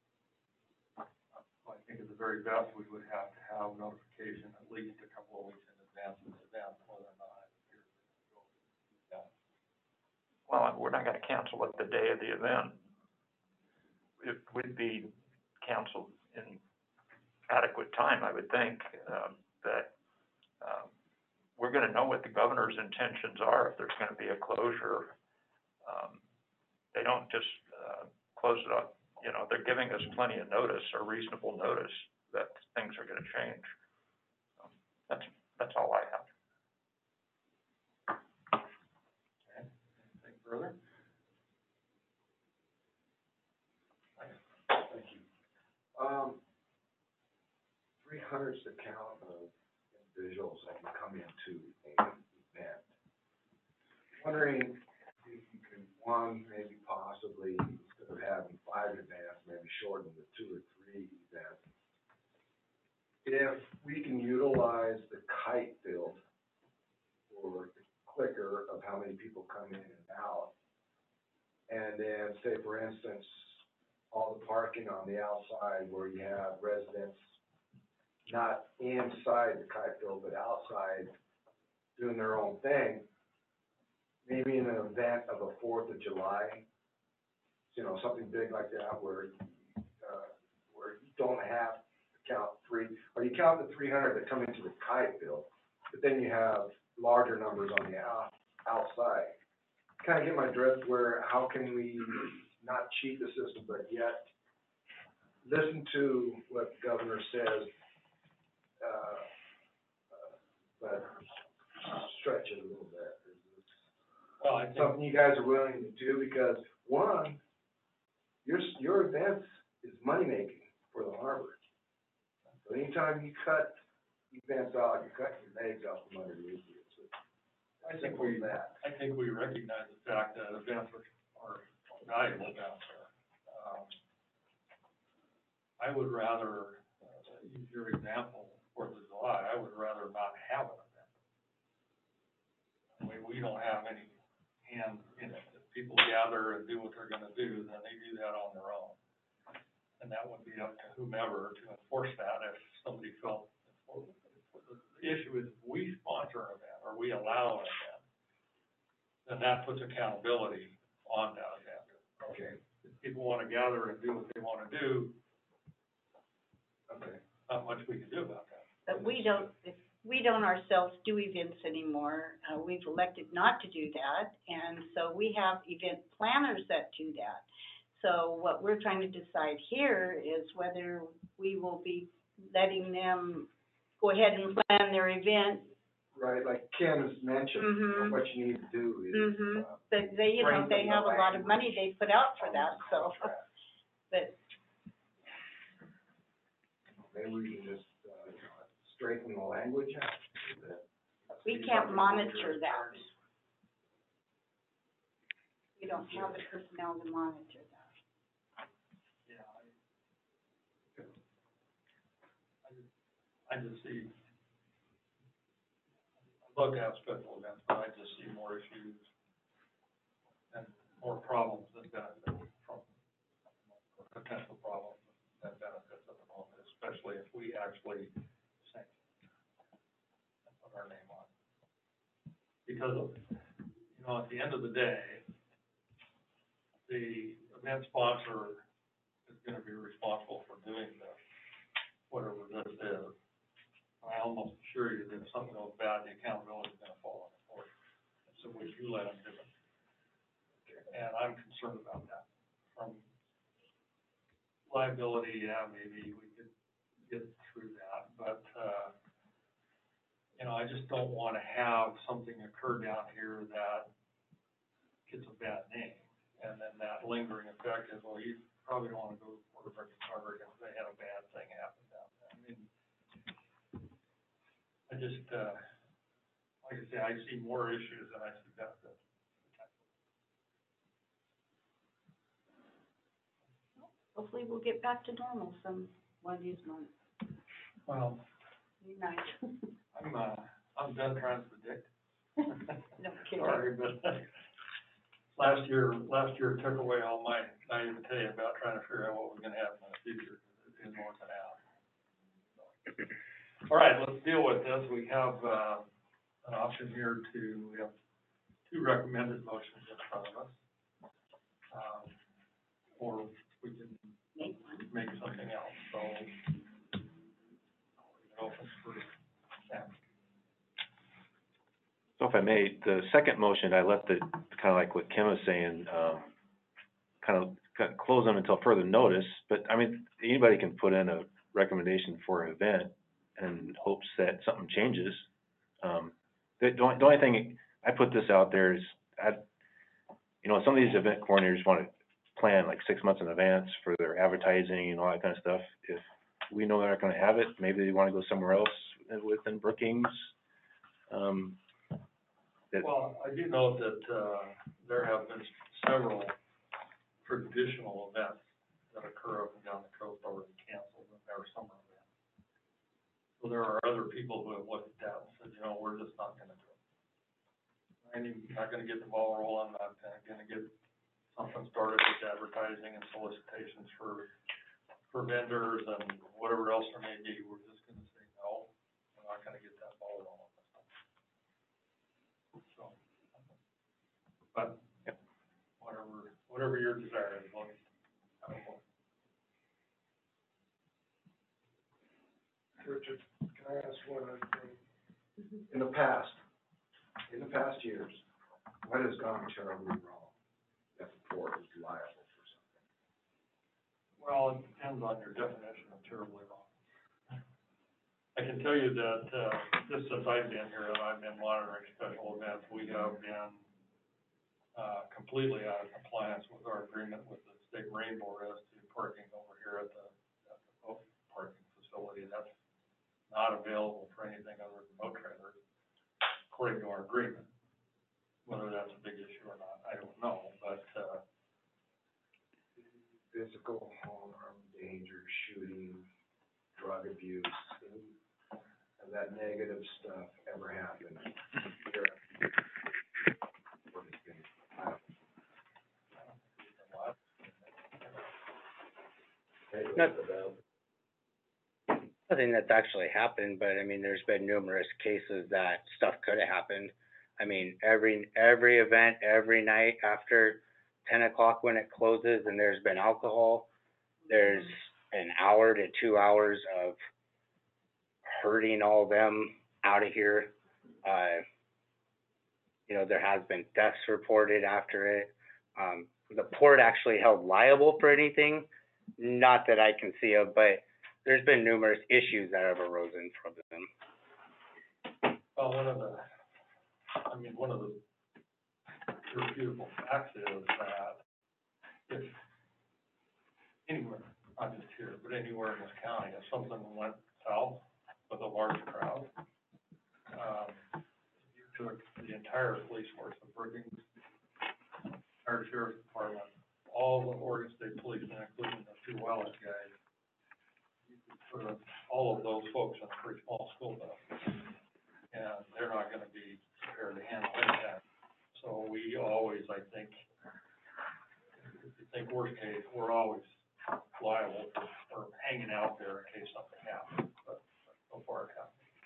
I think at the very best, we would have to have notification at least a couple of weeks in advance of the event, whether or not it appears to go. Yeah. Well, we're not gonna cancel it the day of the event. It would be canceled in adequate time, I would think, um, that, um, we're gonna know what the governor's intentions are if there's gonna be a closure. Um, they don't just, uh, close it up, you know, they're giving us plenty of notice, or reasonable notice, that things are gonna change. Um, That's, that's all I have. Okay, anything further? Thank you. Um, three hundred's the count of individuals that can come into an event. Wondering if you can, one, maybe possibly, instead of having five events, maybe shorten to two or three events. If we can utilize the kite field for the clicker of how many people come in and out, and then say, for instance, all the parking on the outside where you have residents not inside the kite field, but outside doing their own thing, maybe in an event of a Fourth of July, you know, something big like that where, uh, where you don't have to count three, or you count the three hundred that come into the kite field, but then you have larger numbers on the out, outside. Kind of get my drift where, how can we not cheat the system, but yet listen to what the governor says, uh, uh, but stretch it a little bit. Well, I think, Something you guys are willing to do, because one, your, your events is money-making for the harbor. So anytime you cut events out, you cut your legs out from underneath you. So I think we, that. I think we recognize the fact that events are, are valuable events there. Um, I would rather, uh, use your example, Fourth of July, I would rather not have an event. I mean, we don't have any hand in it. If people gather and do what they're gonna do, then they do that on their own. And that would be up to whomever to enforce that if somebody felt, the issue is, if we sponsor an event or we allow an event, then that puts accountability on that event. Okay, If people wanna gather and do what they wanna do, okay. not much we can do about that. But we don't, if we don't ourselves do events anymore. Uh, we've elected not to do that, and so we have event planners that do that. So what we're trying to decide here is whether we will be letting them go ahead and plan their event. Right, like Ken has mentioned, you know, Mhm. what you need to do is, Mhm. uh, But they, you know, they strengthen the have a lot of money language they put out for on that, the so, contract. but, Maybe we can just, uh, you know, straighten the language out. that- we can't monitor that. We don't have the personnel to monitor that. Yeah, I, I just, I just see, I love to have special events, but I just see more issues and more problems than benefits from, potential problems than benefits at the moment, especially if we actually sanction and put our name on it. Because, of, you know, at the end of the day, the event sponsor is gonna be responsible for doing this, whatever this is. I almost assure you that if something goes bad, the accountability is gonna fall on the board. So would you let them do it? And I'm concerned about that. From liability, yeah, maybe we could get through that, but, uh, you know, I just don't wanna have something occur down here that gets a bad name. And then that lingering effect is, well, you probably don't wanna go to Puerto Rico Harbor because they had a bad thing happen down there. I mean, I just, uh, like I say, I see more issues than I see benefits. Hopefully we'll get back to normal some, one of these months. Well, Be nice. I'm, uh, I'm done trying to predict. No kidding. Sorry, but last year, last year took away all my naivete about trying to figure out what was gonna happen in the future, because it didn't work out. All right, let's deal with this. We have, uh, an option here to, we have two recommended motions in front of us. Um, or we can Make one. make something else, so. Open for, yeah. So if I may, the second motion, I left it kind of like what Kim was saying, um, kind of, kind of close them until further notice, but I mean, anybody can put in a recommendation for an event in hopes that something changes. Um, the, the only, the only thing, I put this out there is, I, you know, some of these event coordinators want to plan like six months in advance for their advertising and all that kind of stuff. If we know they're not gonna have it, maybe they wanna go somewhere else within Brookings. Um, that, Well, I do know that, uh, there have been several traditional events that occur up and down the coast already canceled in their summer events. So there are other people who have looked at that and said, you know, we're just not gonna do it. I'm not gonna get the ball rolling, I'm not gonna get something started with advertising and solicitations for, for vendors and whatever else there may be. We're just gonna say, no, we're not gonna get that ball rolling. So, but, Yep. whatever, whatever your desire is, long as, I don't know. Richard, can I ask one other thing? In the past, in the past years, what has gone terribly wrong that the port is liable for something? Well, it depends on your definition of terribly wrong. I can tell you that, uh, just since I've been here and I've been monitoring special events, we have been, uh, completely out of compliance with our agreement with the state marine board as to parking over here at the, at the boat parking facility. That's not available for anything other than boat trailers, according to our agreement. Whether that's a big issue or not, I don't know, but, uh, Physical harm, danger, shooting, drug abuse, any of that negative stuff ever happened here? What has been liable? Not- Nothing that's actually happened, but I mean, there's been numerous cases that stuff could have happened. I mean, every, every event, every night after ten o'clock when it closes and there's been alcohol, there's an hour to two hours of hurting all them out of here. Uh, you know, there has been deaths reported after it. Um, the port actually held liable for anything, not that I can see of, but there's been numerous issues that have arisen from them. Well, one of the, I mean, one of the beautiful facts is that if anywhere, not just here, but anywhere in this county, if something went south with a large crowd, um, you took the entire police force of Brookings, our sheriff's department, all the Oregon State Police, including the two wildlife guys, you could put all of those folks in a pretty small school bus, and they're not gonna be prepared to handle that. So we always, I think, if you think worst case, we're always liable for, for hanging out there in case something happens, but so far it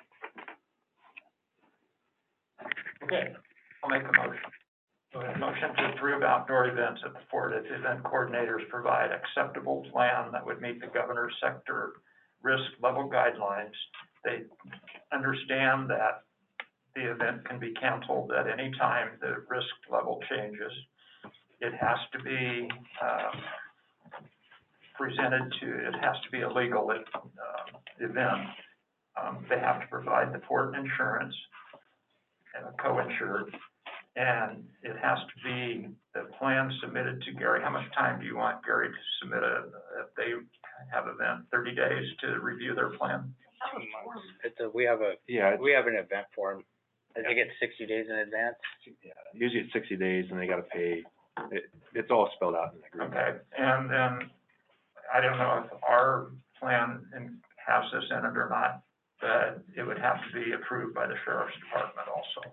hasn't. Okay, I'll make a motion. go ahead. Motion to approve outdoor events at the fort if event coordinators provide acceptable plan that would meet the governor's sector risk level guidelines. They understand that the event can be canceled at any time the risk level changes. It has to be, um, presented to, it has to be a legal, uh, event. Um, they have to provide the port insurance, uh, co-insured, and it has to be the plan submitted to Gary. How much time do you want Gary to submit a, if they have event, thirty days to review their plan? It's a, we have a, Yeah, we have an event form. I think it's sixty days in advance. yeah, usually it's sixty days and they gotta pay, it, it's all spelled out in the agreement. Okay, and then, I don't know if our plan in- has this in it or not, but it would have to be approved by the sheriff's department also.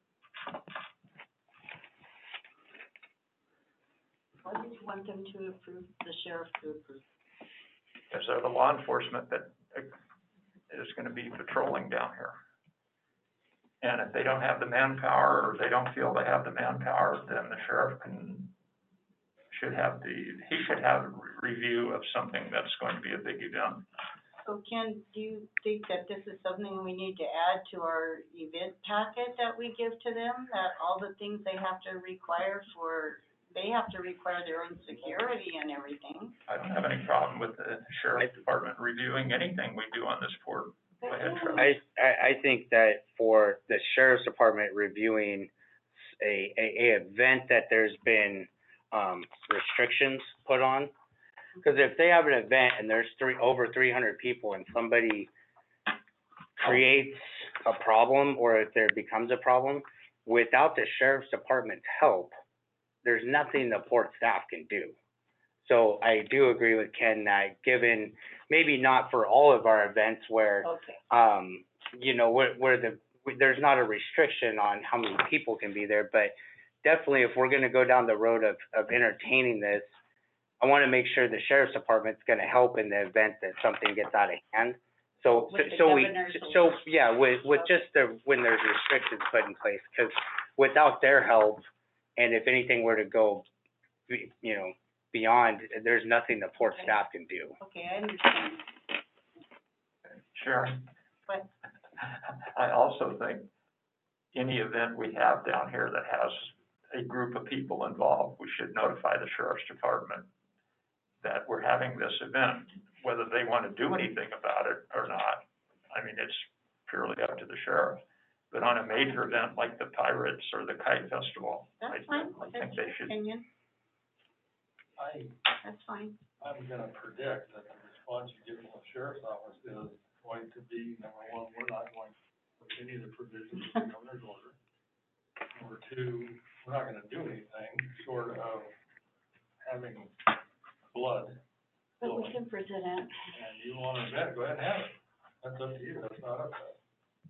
What do you want them to approve, the sheriff to approve? Because they're the law enforcement that uh, is gonna be patrolling down here. And if they don't have the manpower, or they don't feel they have the manpower, then the sheriff can, should have the, he should have a re- review of something that's going to be a big event. So Ken, do you think that this is something we need to add to our event packet that we give to them? That all the things they have to require for, they have to require their own security and everything? I don't have any problem with the sheriff's department reviewing anything we do on this port. Go ahead, Trevor. I, I, I think that for the sheriff's department reviewing a, a, a event that there's been, um, restrictions put on, because if they have an event and there's three, over three hundred people and somebody creates a problem, or if there becomes a problem, without the sheriff's department's help, there's nothing the port staff can do. So I do agree with Ken that given, maybe not for all of our events where, Okay. um, you know, where, where the, there's not a restriction on how many people can be there, but definitely if we're gonna go down the road of, of entertaining this, I wanna make sure the sheriff's department's gonna help in the event that something gets out of hand. So, With the so we, governor's so, yeah, with, with just the, when there's restrictions put in place, cause without their help, and if anything were to go, be- you know, beyond, there's nothing the port staff can do. Okay, I understand. Sharon? What? I also think any event we have down here that has a group of people involved, we should notify the sheriff's department that we're having this event, whether they want to do anything about it or not. I mean, it's purely up to the sheriff. But on a major event like the Pirates or the Kite Festival, I, That's fine, I that's think they your should. opinion, I, that's fine. I'm gonna predict that the response you get from the sheriff's office is going to be, number one, we're not going to put any of the provisions of the governor's order. Number two, we're not gonna do anything short of having blood. But we flowing. can present it. And you want an event, go ahead and have it. That's up to you, that's not up to us.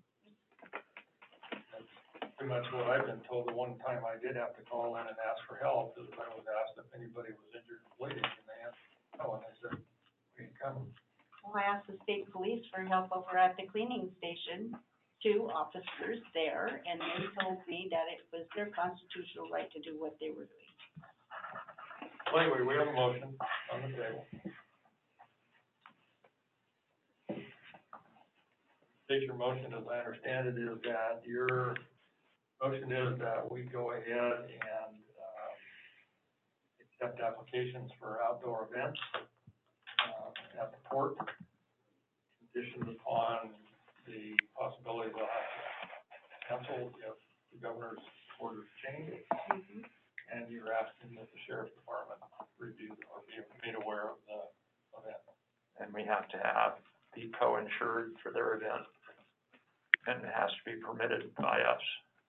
That's pretty much what I've been told. The one time I did have to call in and ask for help, is I was asked if anybody was injured or bleeding, and they answered no, and I said, we ain't coming. Well, I asked the state police for help over at the cleaning station, two officers there, and they told me that it was their constitutional right to do what they were doing. Well, anyway, we have a motion on the table. state your motion, as I understand it, is that your motion is that we go ahead and, uh, accept applications for outdoor events, uh, at the port, conditioned upon the possibility they'll have to cancel if the governor's orders change. Mhm. And you're asking that the sheriff's department review or be made aware of the event. And we have to have, be co-insured for their event, and it has to be permitted by us.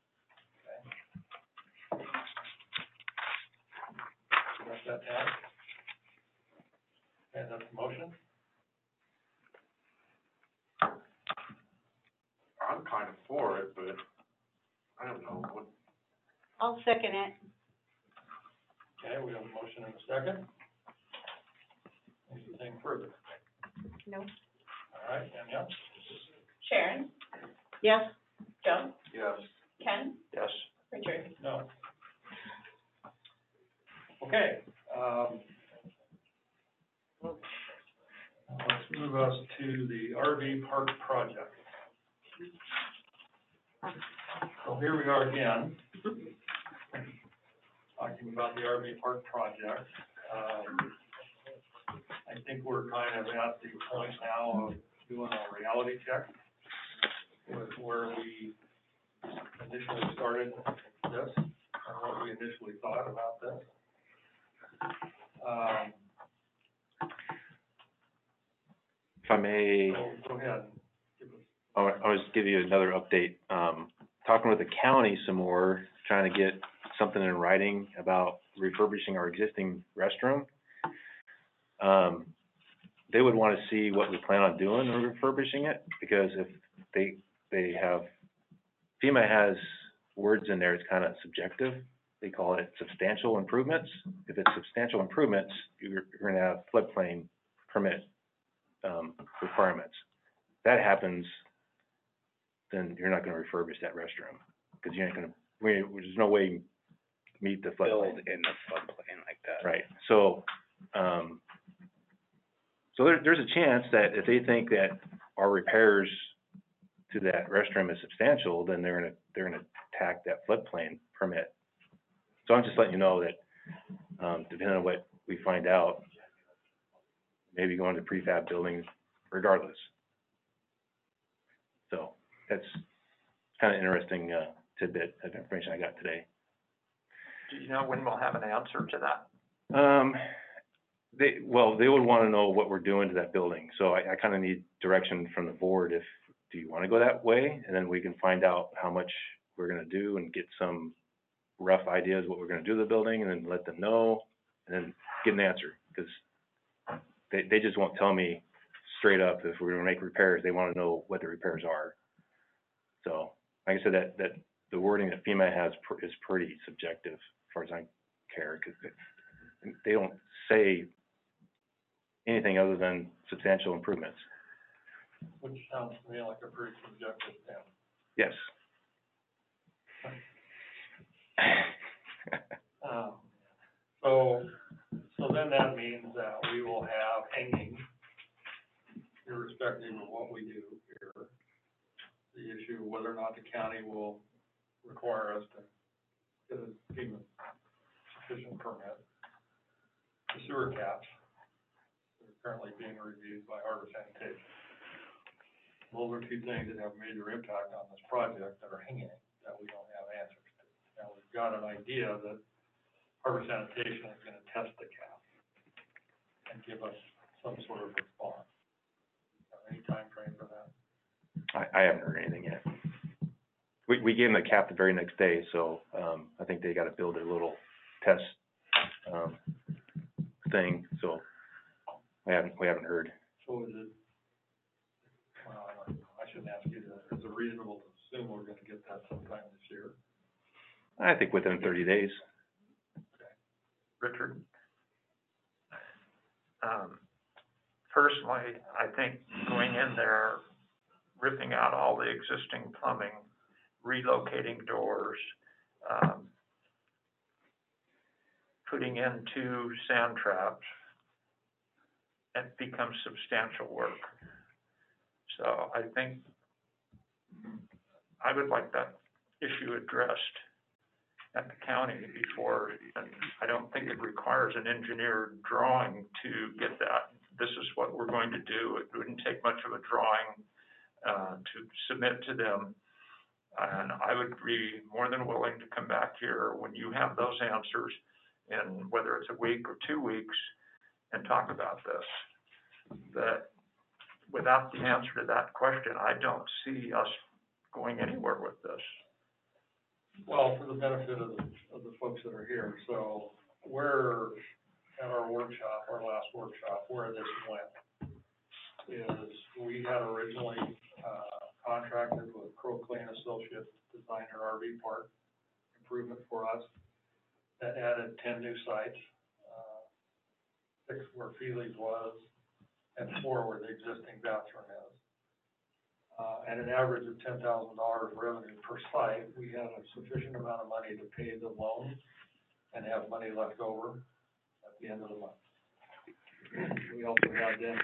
Got that down? And that's the motion? I'm kind of for it, but I don't know, what, I'll second it. Okay, we have a motion and a second. Anything further? No. All right, Danielle? Sharon, Yes? Joe, yes. Ken, Yes. Richard. No. Okay, um, let's move us to the R V park project. So here we are again, talking about the R V park project. Um, I think we're kind of at the point now of doing a reality check with where we initially started this, and what we initially thought about this. Um, If I may, so go ahead. Give us- I'll, I'll just give you another update. Um, talking with the county some more, trying to get something in writing about refurbishing our existing restroom. Um, they would want to see what we plan on doing in refurbishing it, because if they, they have, FEMA has words in there, it's kind of subjective. They call it substantial improvements. If it's substantial improvements, you're, you're gonna have floodplain permit, um, requirements. If that happens, then you're not gonna refurbish that restroom, because you ain't gonna, we, there's no way you meet the Build floodplain. in the floodplain like that. Right, so, um, so there, there's a chance that if they think that our repairs to that restroom is substantial, then they're gonna, they're gonna attack that floodplain permit. So I'm just letting you know that, um, depending on what we find out, maybe going to prefab buildings regardless. So that's kind of interesting, uh, tidbit of information I got today. Do you know when we'll have an answer to that? Um, they, well, they would wanna know what we're doing to that building, so I, I kinda need direction from the board if, do you wanna go that way? And then we can find out how much we're gonna do and get some rough ideas what we're gonna do to the building, and then let them know, and then get an answer, because they, they just won't tell me straight up if we're gonna make repairs. They wanna know what the repairs are. So, like I said, that, that, the wording that FEMA has pr- is pretty subjective, as far as I care, because they, they don't say anything other than substantial improvements. Which sounds to me like a pretty subjective thing. Yes. Um, so, so then that means that we will have hanging, irrespective of what we do here, the issue of whether or not the county will require us to get a FEMA sufficient permit. The sewer caps that are currently being reviewed by Harbor Sanitation. Those are two things that have major impact on this project that are hanging, that we don't have answers to. Now, we've got an idea that Harbor Sanitation is gonna test the cap and give us some sort of response. Any time frame for that? I, I haven't heard anything yet. We, we gave them the cap the very next day, so, um, I think they gotta build their little test, um, thing, so we haven't, we haven't heard. So is it, well, I don't know, I shouldn't ask you that, is it reasonable to assume we're gonna get that sometime this year? I think within thirty days. Richard? Um, personally, I think going in there, ripping out all the existing plumbing, relocating doors, um, putting in two sand traps, it becomes substantial work. So I think I would like that issue addressed at the county before, and I don't think it requires an engineered drawing to get that. This is what we're going to do. It wouldn't take much of a drawing, uh, to submit to them. And I would be more than willing to come back here when you have those answers, and whether it's a week or two weeks, and talk about this. That, without the answer to that question, I don't see us going anywhere with this. Well, for the benefit of the, of the folks that are here, so we're at our workshop, our last workshop, where this went, is we had originally, uh, contracted with Crow Clay and Associates to design an R V park improvement for us that added ten new sites, uh, six where Feely's was, and four where the existing bathroom is. Uh, at an average of ten thousand dollars revenue per site, we had a sufficient amount of money to pay the loan and have money left over at the end of the month. We also had then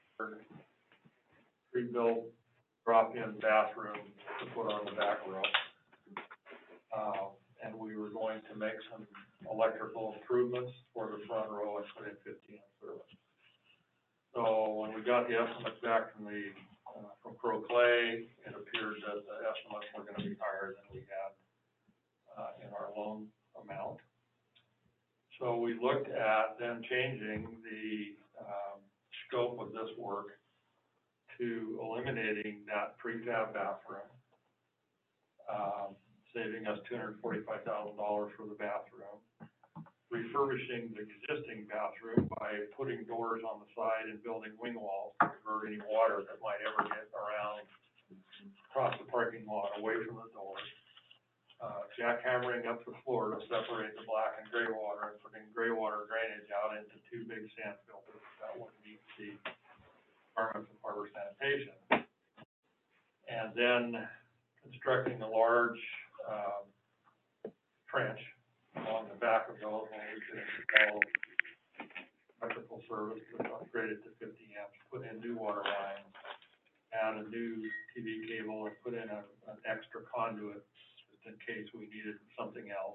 pre-built drop-in bathroom to put on the back row. Uh, and we were going to make some electrical improvements for the front row and put in fifteen amp service. So when we got the estimates back from the, uh, from Crow Clay, it appeared that the estimates were gonna be higher than we had, uh, in our loan amount. So we looked at then changing the, um, scope of this work to eliminating that prefab bathroom, um, saving us two hundred forty-five thousand dollars for the bathroom, refurbishing the existing bathroom by putting doors on the side and building wing walls to divert any water that might ever get around across the parking lot away from the doors, uh, jackhammering up the floor to separate the black and gray water and putting gray water drainage out into two big sand filters that would meet the requirements of harbor sanitation. And then constructing a large, um, trench along the back of those, where we could install electrical service, which upgraded to fifty amps, put in new water lines, add a new T V cable, and put in a, an extra conduit, just in case we needed something else.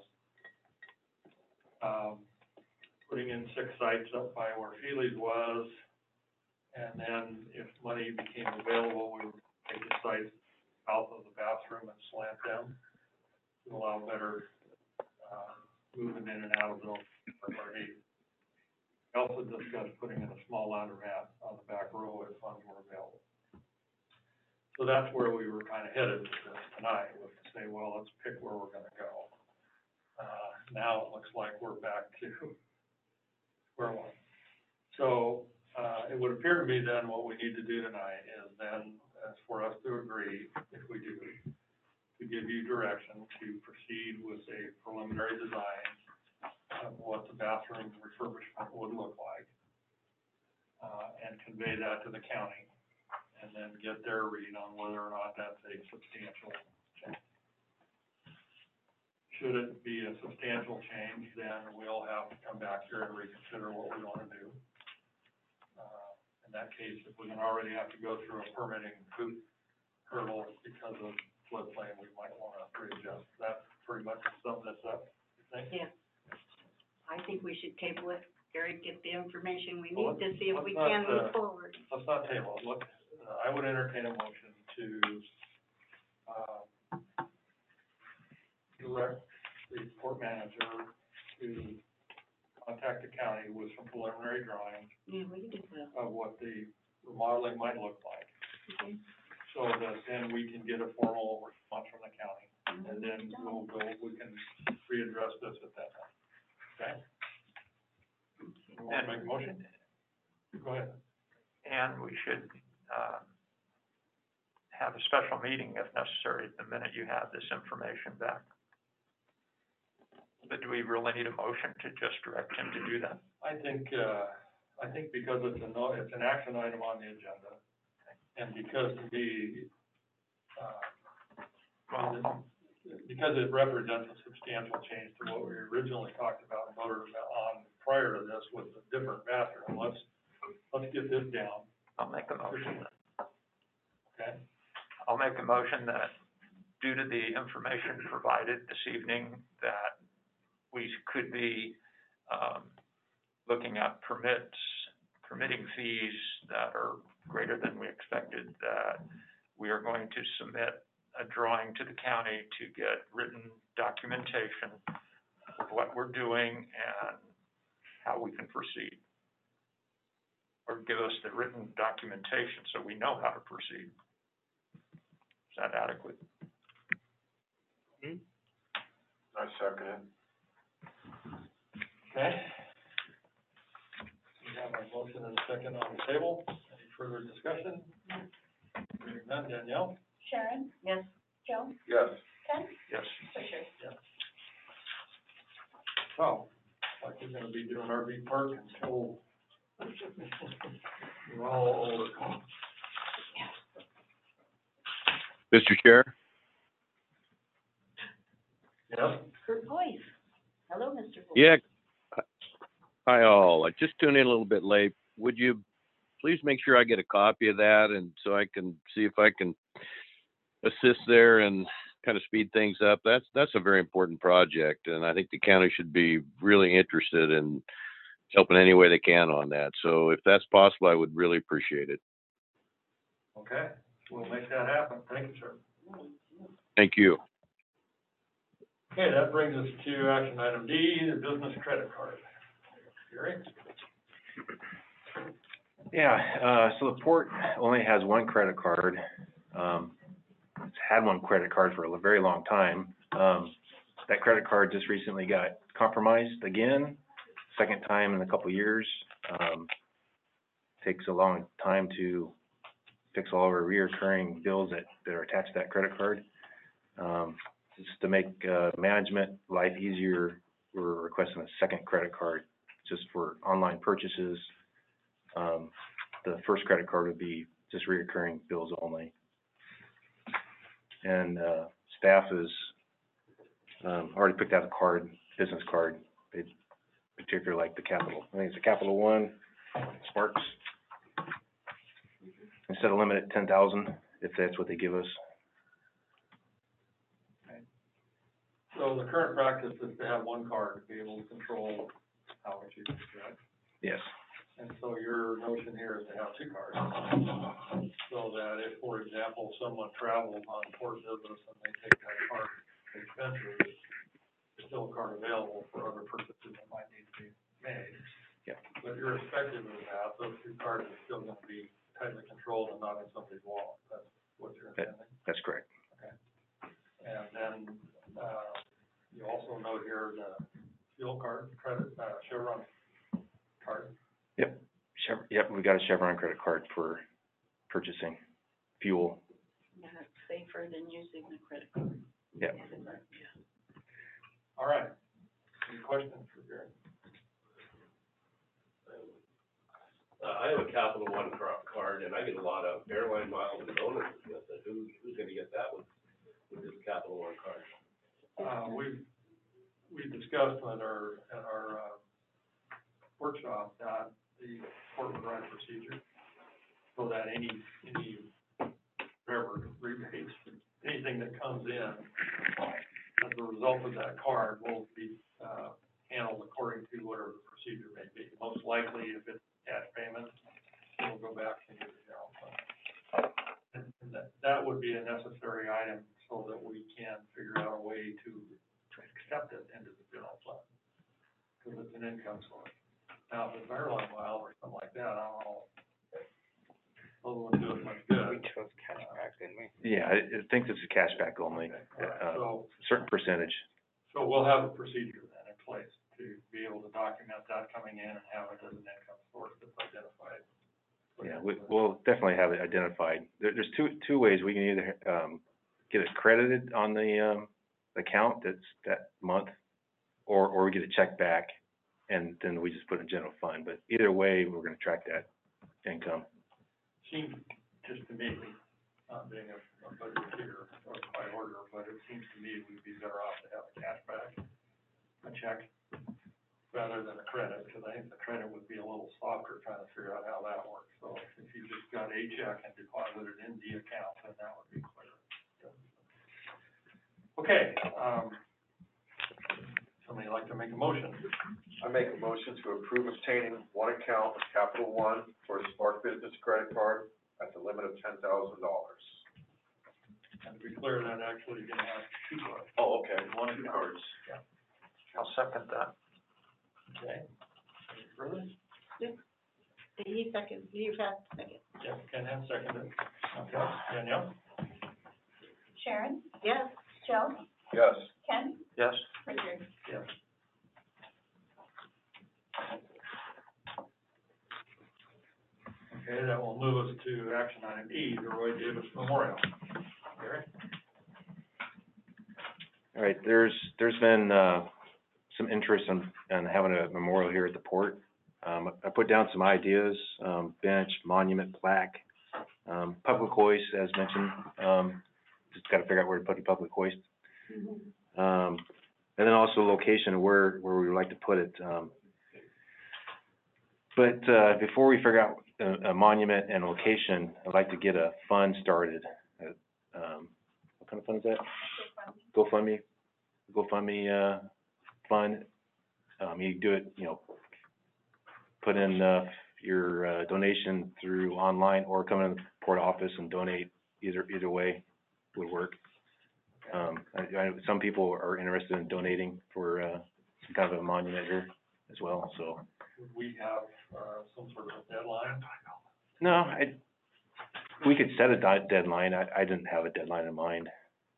Um, putting in six sites up by where Feely's was, and then if money became available, we would take the sites south of the bathroom and slant them to allow better, uh, moving in and out of those R Vs. We also discussed putting in a small laundromat on the back row if funds were available. So that's where we were kind of headed with this tonight, was to say, well, let's pick where we're gonna go. Uh, now it looks like we're back to square one. So, uh, it would appear to me then what we need to do tonight is then, as for us to agree, if we do, to give you direction to proceed with a preliminary design of what the bathroom refurbishment would look like, uh, and convey that to the county, and then get their read on whether or not that's a substantial change. Should it be a substantial change, then we'll have to come back here and reconsider what we want to do. Uh, in that case, if we're gonna already have to go through a permitting hoop hurdle because of floodplain, we might wanna readjust. That pretty much sums this up, you think? Yeah. I think we should table it, Gary, get the information we Well, need to see if let's we not, can uh, move forward. Let's not table it. Look, uh, I would entertain a motion to, uh, direct the port manager to contact the county with some preliminary drawings Yeah, we can do that. of what the remodeling might look like, Okay. so that then we can get a formal response from the county, and then we'll go, we can readdress this at that time, okay? You want to make a motion? Go ahead. And we should, uh, have a special meeting if necessary, the minute you have this information back. But do we really need a motion to just direct him to do that? I think, uh, I think because it's a no, it's an action item on the agenda, and because to be, uh, Well, because it represents a substantial change to what we originally talked about and voted on prior to this with a different bathroom, let's, let's get this down, I'll make a motion. okay? I'll make a motion that due to the information provided this evening, that we could be, um, looking at permits, permitting fees that are greater than we expected, that we are going to submit a drawing to the county to get written documentation of what we're doing and how we can proceed. Or give us the written documentation so we know how to proceed. Is that adequate? I second it. Okay. We have a motion and a second on the table. Any further discussion? Hearing none, Danielle? Sharon? Yes. Joe? Yes. Ken? Yes. Richard? Yes. So, like you're gonna be doing R V park until we're all older. Mister Chair? Yes? Kurt Boyce. Hello, Mister Boyce. Yeah. Hi all. I just tuned in a little bit late. Would you please make sure I get a copy of that and so I can see if I can assist there and kind of speed things up? That's, that's a very important project, and I think the county should be really interested in helping any way they can on that. So if that's possible, I would really appreciate it. Okay, we'll make that happen. Thank you, sir. Thank you. Okay, that brings us to action item D, the business credit card. Gary? Yeah, uh, so the port only has one credit card. Um, it's had one credit card for a very long time. Um, that credit card just recently got compromised again, second time in a couple of years. Um, takes a long time to fix all of our reoccurring bills that, that are attached to that credit card. Um, just to make, uh, management life easier, we're requesting a second credit card just for online purchases. Um, the first credit card would be just reoccurring bills only. And, uh, staff is, um, already picked out a card, business card. They particularly like the Capital, I think it's a Capital One, Sparks. Instead of limit at ten thousand, if that's what they give us. So the current practice is to have one card to be able to control how much you use, right? Yes. And so your notion here is to have two cards. So that if, for example, someone travels on port business and they take that card expenses, there's still a card available for other purchases that might need to be made. Yeah. But irrespective of that, those two cards are still gonna be tightly controlled and not in somebody's wallet. That's what you're That- intending? That's correct. And then, uh, you also note here the fuel card, credit, uh, Chevron card. Yep, Chev- yep, we got a Chevron credit card for purchasing fuel. Yeah, it's safer than using the credit card. Yep. All right. Any questions for Gary? Uh, I have a Capital One car- card, and I get a lot of airline miles and bonuses with it. Who, who's gonna get that with, with this Capital One card? Uh, we, we discussed at our, at our, uh, workshop that the court would write a procedure so that any, any, whatever rebates, anything that comes in as a result of that card will be, uh, handled according to whatever the procedure may be. Most likely, if it's cash payment, it will go back into the general fund. And and that, that would be a necessary item so that we can figure out a way to, to accept it into the general fund. Because it's an income source. Now, if it's airline mile or something like that, I don't know. Those wouldn't do us much good. We chose cashback, didn't we? Yeah, I, I think this is cashback only, Okay, all right. uh, So, certain percentage. so we'll have a procedure then in place to be able to document that coming in and have it as an income source that's identified. Yeah, we, we'll definitely have it identified. There, there's two, two ways we can either, um, get it credited on the, um, account that's that month, or, or we get a check back, and then we just put it in general fund. But either way, we're gonna track that income. Seems, just to me, not being a, a budgeteer or by order, but it seems to me we'd be better off to have a cashback, a check, rather than a credit, because I think the credit would be a little softer trying to figure out how that works. So if you just got a check and deposited in the account, then that would be quick. Okay, um, somebody like to make a motion? I make a motion to approve obtaining one account of Capital One for a Spark Business credit card at the limit of ten thousand dollars. And to be clear, that actually you're gonna have two cards. Oh, okay, One two account. cards. Yeah. I'll second that. Okay. Any further? He second, you've had second. Jeff, Ken has seconded. Okay, Danielle? Sharon, Yes. Joe, Yes. Ken, Yes? Richard. Yes. Okay, that will move us to action item E, the Roy Davis Memorial. Gary? All right, there's, there's been, uh, some interest in, in having a memorial here at the port. Um, I put down some ideas, um, bench, monument, plaque, um, public hoist, as mentioned. Um, just gotta figure out where to put the public hoist. Um, and then also location where, where we would like to put it. Um, but, uh, before we figure out a, a monument and location, I'd like to get a fund started. Uh, Um, what kind of fund is that? GoFundMe, GoFundMe, uh, fund. Um, you do it, you know, put in, uh, your, uh, donation through online or come in the port office and donate. Either, either way would work. Um, I, I, some people are interested in donating for, uh, some kind of a monument here as well, so. Would we have, uh, some sort of deadline? No, I, we could set a di- deadline. I, I didn't have a deadline in mind.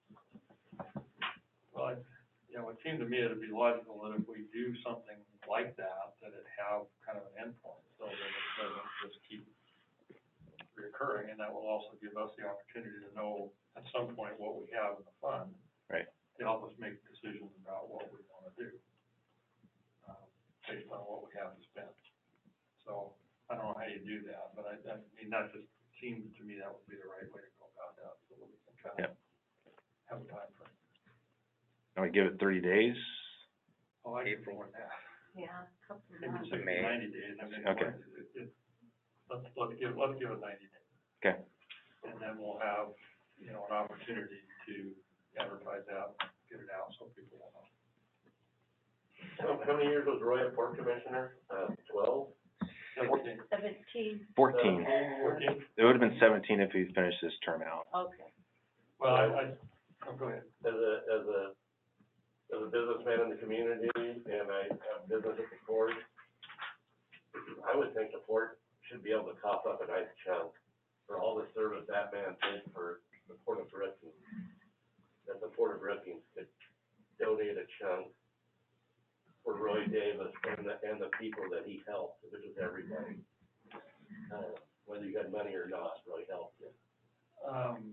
Well, it, you know, it seemed to me it'd be logical that if we do something like that, that it have kind of an endpoint, so that it doesn't just keep reoccurring, and that will also give us the opportunity to know at some point what we have in the fund. Right. To help us make decisions about what we wanna do, um, based on what we have to spend. So, I don't know how you do that, but I, I mean, that just seemed to me that would be the right way to go about that, so that we can kind Yep. of have a time frame. I would give it thirty days. Oh, I get more than that. Yeah, couple of Maybe months. sixty, May. ninety days, I mean, Okay. it, it, let's, let's give, let's give it ninety days. Okay. And then we'll have, you know, an opportunity to advertise that, get it out, so people will know. How, how many years was Roy a port commissioner? Uh, twelve? Seventeen. Seventeen, Fourteen. Fourteen? It would have been seventeen if we finished this term out. okay. Well, I, I, oh, go ahead. As a, as a, as a businessman in the community, and I have business at the port, I would think the port should be able to cough up a nice chunk for all the service that man did for the Port of Brookings. That the Port of Brookings could donate a chunk for Roy Davis and the, and the people that he helped, which was everybody. Uh, whether you had money or not, Roy helped you. Um,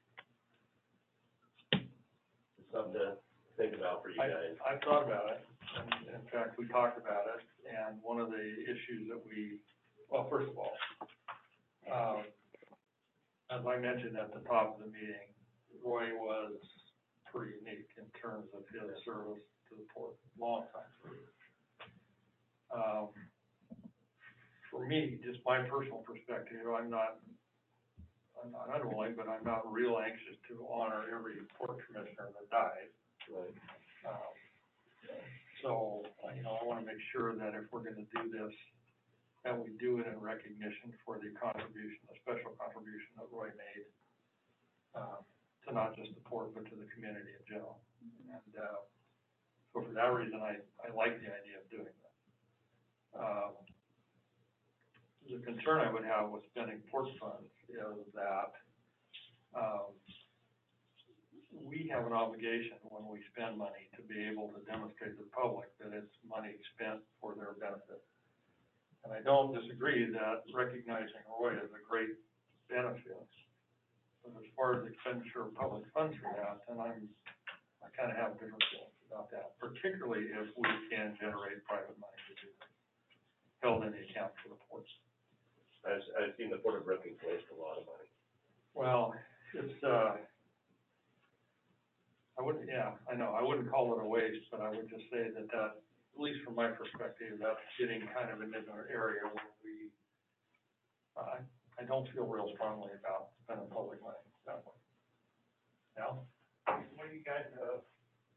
It's something to think about for you I, guys. I've thought about it, and in fact, we talked about it, and one of the issues that we, well, first of all, um, as I mentioned at the top of the meeting, Roy was pretty unique in terms of his service to the port, long time service. Um, for me, just my personal perspective, I'm not, I'm not unwilling, but I'm not real anxious to honor every port commissioner that dies. Right. Um, So, you know, I wanna make sure that if we're gonna do this, that we do it in recognition for the contribution, the special contribution that Roy made, um, to not just the port, but to the community in general. And, uh, so for that reason, I, I like the idea of doing that. Um, the concern I would have with spending port funds is that, um, we have an obligation when we spend money to be able to demonstrate to the public that it's money spent for their benefit. And I don't disagree that recognizing Roy is a great benefit, but as far as expenditure of public funds for that, then I'm, I kind of have different feelings about that, particularly if we can generate private money to do this, held in the account for the ports. I've, I've seen the Port of Brookings waste a lot of money. Well, it's, uh, I wouldn't, yeah, I know, I wouldn't call it a waste, but I would just say that that, at least from my perspective, that's getting kind of into an area where we, uh, I don't feel real strongly about spending public money that way. Now? What do you guys, uh,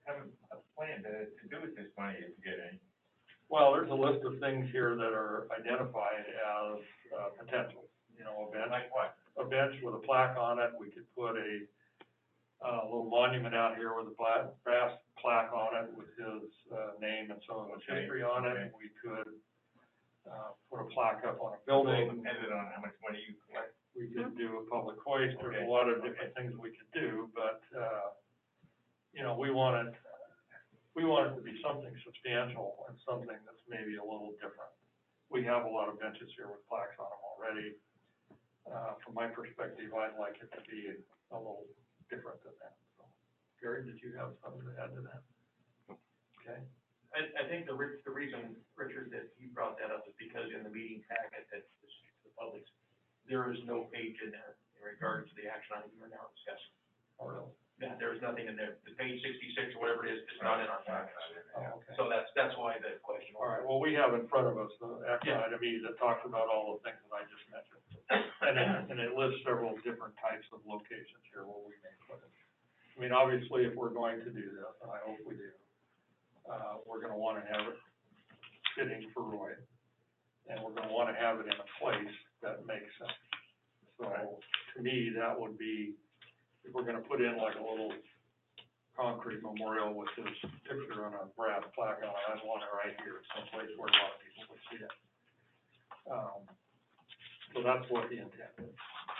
have a, a plan to, to do with this money if you get any? Well, there's a list of things here that are identified as, uh, potential, you know, a bench. Like what? A bench with a plaque on it, we could put a, uh, little monument out here with a black, brass plaque on it with his, uh, name and some of his Okay, history on it. okay. We could, uh, put a plaque up on a building. Depending on how much money you collect. We could do a public hoist, there's Okay, a lot of different things we could do, but, uh, you know, we want it, we want it to be something substantial and something that's maybe a little different. We have a lot of benches here with plaques on them already. Uh, from my perspective, I'd like it to be a little different than that, so. Gary, did you have something to add to that? Okay. I, I think the re- the reason, Richard, that you brought that up is because in the meeting packet that is to the public, there is no page in there in regards to the action item we're now discussing. Oh, really? Yeah, there is nothing in there, the page sixty-six or whatever it is, is not in our packet. Oh, okay. So that's, that's why the question. All right, well, we have in front of us the action Yeah. item E that talks about all the things that I just mentioned. And it, and it lists several different types of locations here where we may put it. I mean, obviously, if we're going to do this, and I hope we do, uh, we're gonna wanna have it fitting for Roy. And we're gonna wanna have it in a place that makes sense. So, to me, that would be, if we're gonna put in like a little concrete memorial with his picture on a brass plaque on it, I'd want it right here, someplace where a lot of people would see it. Um, so that's what the intent is.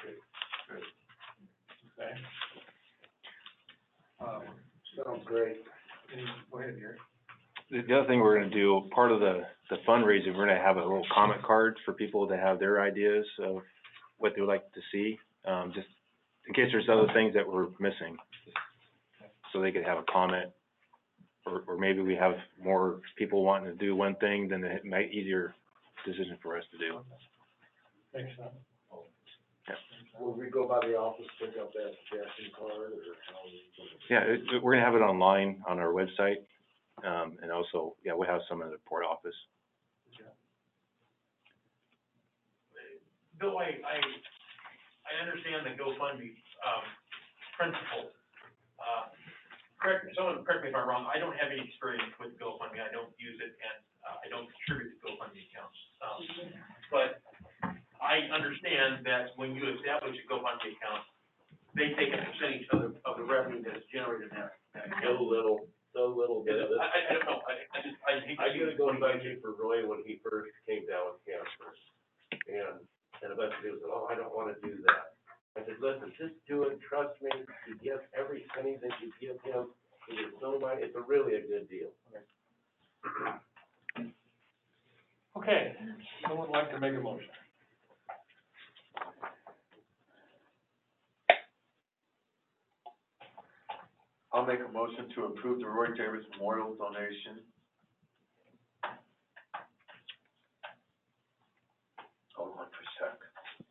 Okay? Um, Sounds great. any, go ahead, Gary. The, the other thing we're gonna do, part of the, the fundraising, we're gonna have a little comment card for people to have their ideas of what they would like to see, um, just in case there's other things that we're missing. So they could have a comment, or, or maybe we have more people wanting to do one thing, then it make easier decision for us to do. Makes sense. Will we go by the office, pick up that suggestion card, or how? we gonna- Yeah, it, it- we're gonna have it online on our website, um, and also, yeah, we'll have some in the port office. Bill, I, I, I understand the GoFundMe, um, principle. Uh, correct, someone correct me if I'm wrong, I don't have any experience with GoFundMe, I don't use it, and, uh, I don't contribute to GoFundMe accounts. Um, but I understand that when you establish a GoFundMe account, they take a percentage of the, of the revenue that's generated in that. that So account. little, so little bit of it. I, I, I don't know, I, I just, I hate to I see did a GoFundMe for Roy when he first came down with cancer. And, and a bunch of people said, oh, I don't wanna do that. I said, listen, just do it, trust me, you give every penny that you give him, it is so much, it's a really a good deal. Okay, someone would like to make a motion? I'll make a motion to approve the Roy Davis Memorial donation. Hold on for a sec.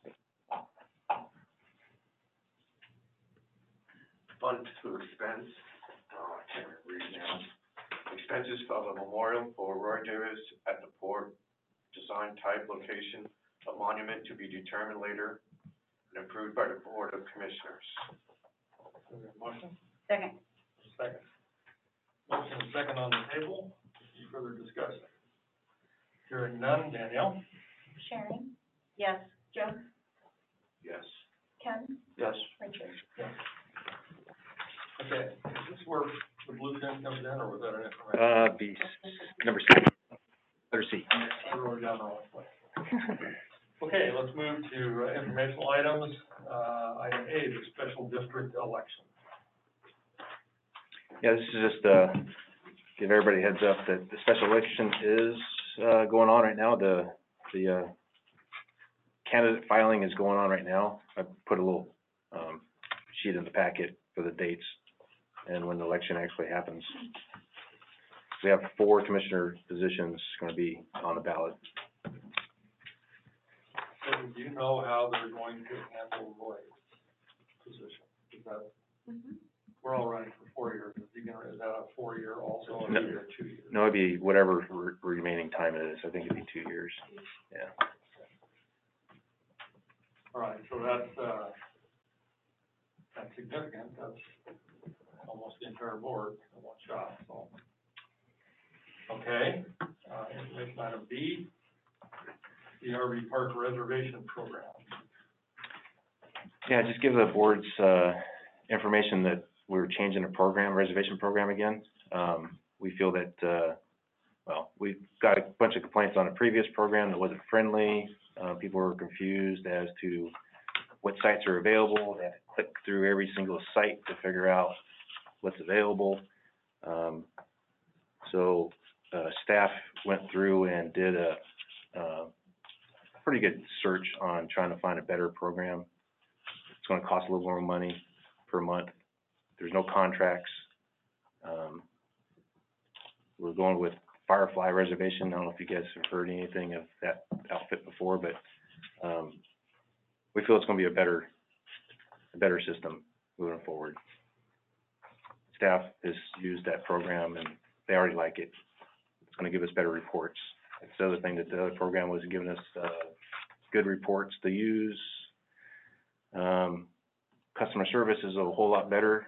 Fund to expense, oh, I can't read now. Expenses of a memorial for Roy Davis at the port, design type, location, a monument to be determined later, and approved by the Board of Commissioners. Is there a motion? Second. Second. Motion and second on the table. Any further discussion? Hearing none. Danielle? Sharon, Yes. Jeff, Yes. Ken, Yes. Richard. Okay, is this where the blue pen comes in, or was that an information? Uh, be s- number C, letter C. I wrote it down the wrong way. Okay, let's move to uh, informational items. Uh, item A, the special district election. Yeah, this is just, uh, give everybody a heads up that the special election is, uh, going on right now. The, the, uh, candidate filing is going on right now. I put a little, um, sheet in the packet for the dates and when the election actually happens. We have four commissioner positions gonna be on the ballot. So do you know how they're going to handle Roy's position? Is that, we're all running for four years. Is he gonna, is that a four-year also, or No. is it a two-year? No, it'd be whatever re- remaining time it is. I think it'd be two years. Yeah. All right, so that's, uh, that's significant, that's almost the entire board that wants job, so. Okay, uh, information item B, the R V Park Reservation Program. Yeah, just give the board's, uh, information that we were changing the program, reservation program again. Um, we feel that, uh, well, we've got a bunch of complaints on a previous program that wasn't friendly. Uh, people were confused as to what sites are available. They had to click through every single site to figure out what's available. Um, so, uh, staff went through and did a, uh, pretty good search on trying to find a better program. It's gonna cost a little more money per month. There's no contracts. Um, we're going with Firefly Reservation. I don't know if you guys have heard anything of that outfit before, but, um, we feel it's gonna be a better, a better system moving forward. Staff has used that program and they already like it. It's gonna give us better reports. It's the other thing that the other program was giving us, uh, good reports to use. Um, customer service is a whole lot better.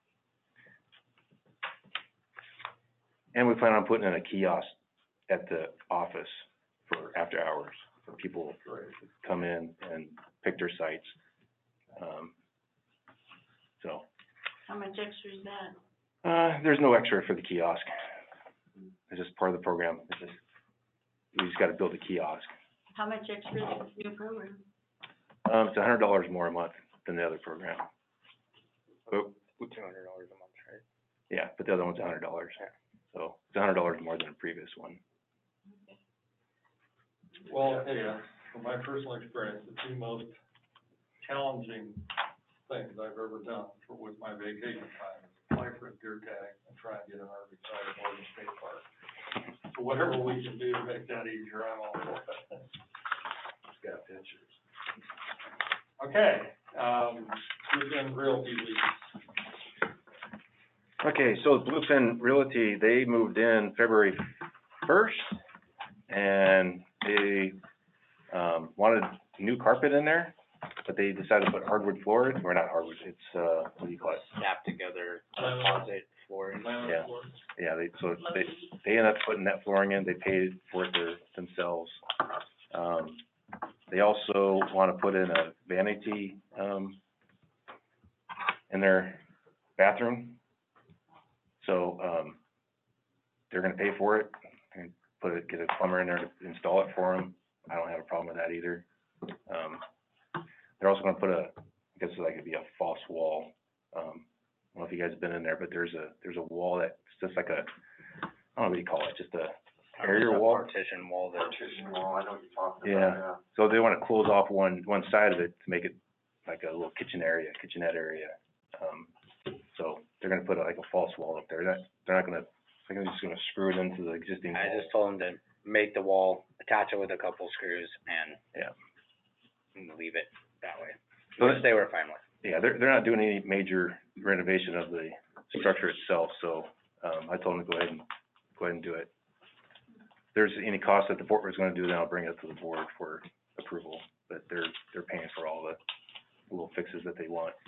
And we plan on putting in a kiosk at the office for after hours, for people to come in and pick their sites. Um, so, How much extra is that? uh, there's no extra for the kiosk. It's just part of the program. It's just, we just gotta build a kiosk. How much extra is this new program? Um, it's a hundred dollars more a month than the other program. But, Two hundred dollars a month, right? yeah, but the other one's a hundred dollars. So it's a hundred dollars more than the previous one. Well, I'll tell you, from my personal experience, the two most challenging things I've ever done for, with my vacation time is apply for a deer tag and try and get an R V site at Oregon State Park. So whatever we can do to make that easier, I'm all for it. It's got pictures. Okay, um, Bluefin Realty lease. Okay, so Bluefin Realty, they moved in February first, and they, um, wanted new carpet in there, but they decided to put hardwood floor, or not hardwood, it's, uh, what do you call it? Snap together, Laminate. composite flooring. Laminate Yeah. floor. Yeah, they, so they, they ended up putting that flooring in, they paid for it their, themselves. Um, they also wanna put in a vanity, um, in their bathroom. So, um, they're gonna pay for it, and put it, get a plumber in there to install it for them. I don't have a problem with that either. Um, they're also gonna put a, I guess like it'd be a false wall. Um, I don't know if you guys have been in there, but there's a, there's a wall that's just like a, I don't know what you call it, just a barrier A wall. Partition wall that. Partition wall, I know what you're talking Yeah. about, yeah. So they wanna close off one, one side of it to make it like a little kitchen area, kitchenette area. Um, so they're gonna put a- like a false wall up there. They're not, they're not gonna, they're just gonna screw it into the existing wall. I just told them to make the wall, attach it with a couple screws and. Yeah. And leave it that way, So which they were fine with. Yeah, they're, they're not doing any major renovation of the structure itself, so, um, I told them to go ahead and, go ahead and do it. If there's any cost that the board was gonna do, then I'll bring it to the board for approval, but they're, they're paying for all the little fixes that they want.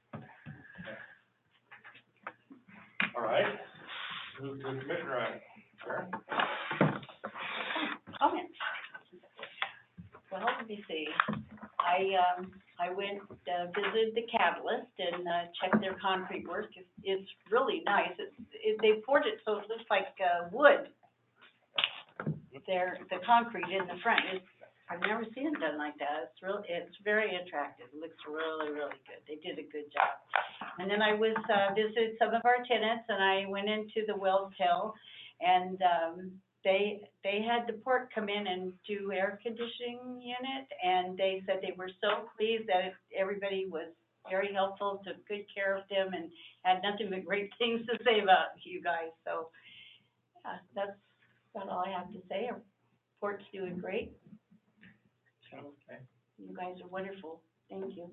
All right, move to commissioner item. Sharon? Comments? Well, let me see. I, um, I went, uh, visited the Catalyst and, uh, checked their concrete work. It's, it's really nice. It's, it, they poured it so it looks like, uh, wood. There, the concrete in the front is, I've never seen it done like that. It's real, it's very attractive. It looks really, really good. They did a good job. And then I was, uh, visited some of our tenants and I went into the Wells Hill and, um, they, they had the port come in and do air conditioning unit, and they said they were so pleased that it- everybody was very helpful, took good care of them, and had nothing but great things to say about you guys, so, yeah, that's about all I have to say. Our port's doing great. So, you guys are wonderful, thank you.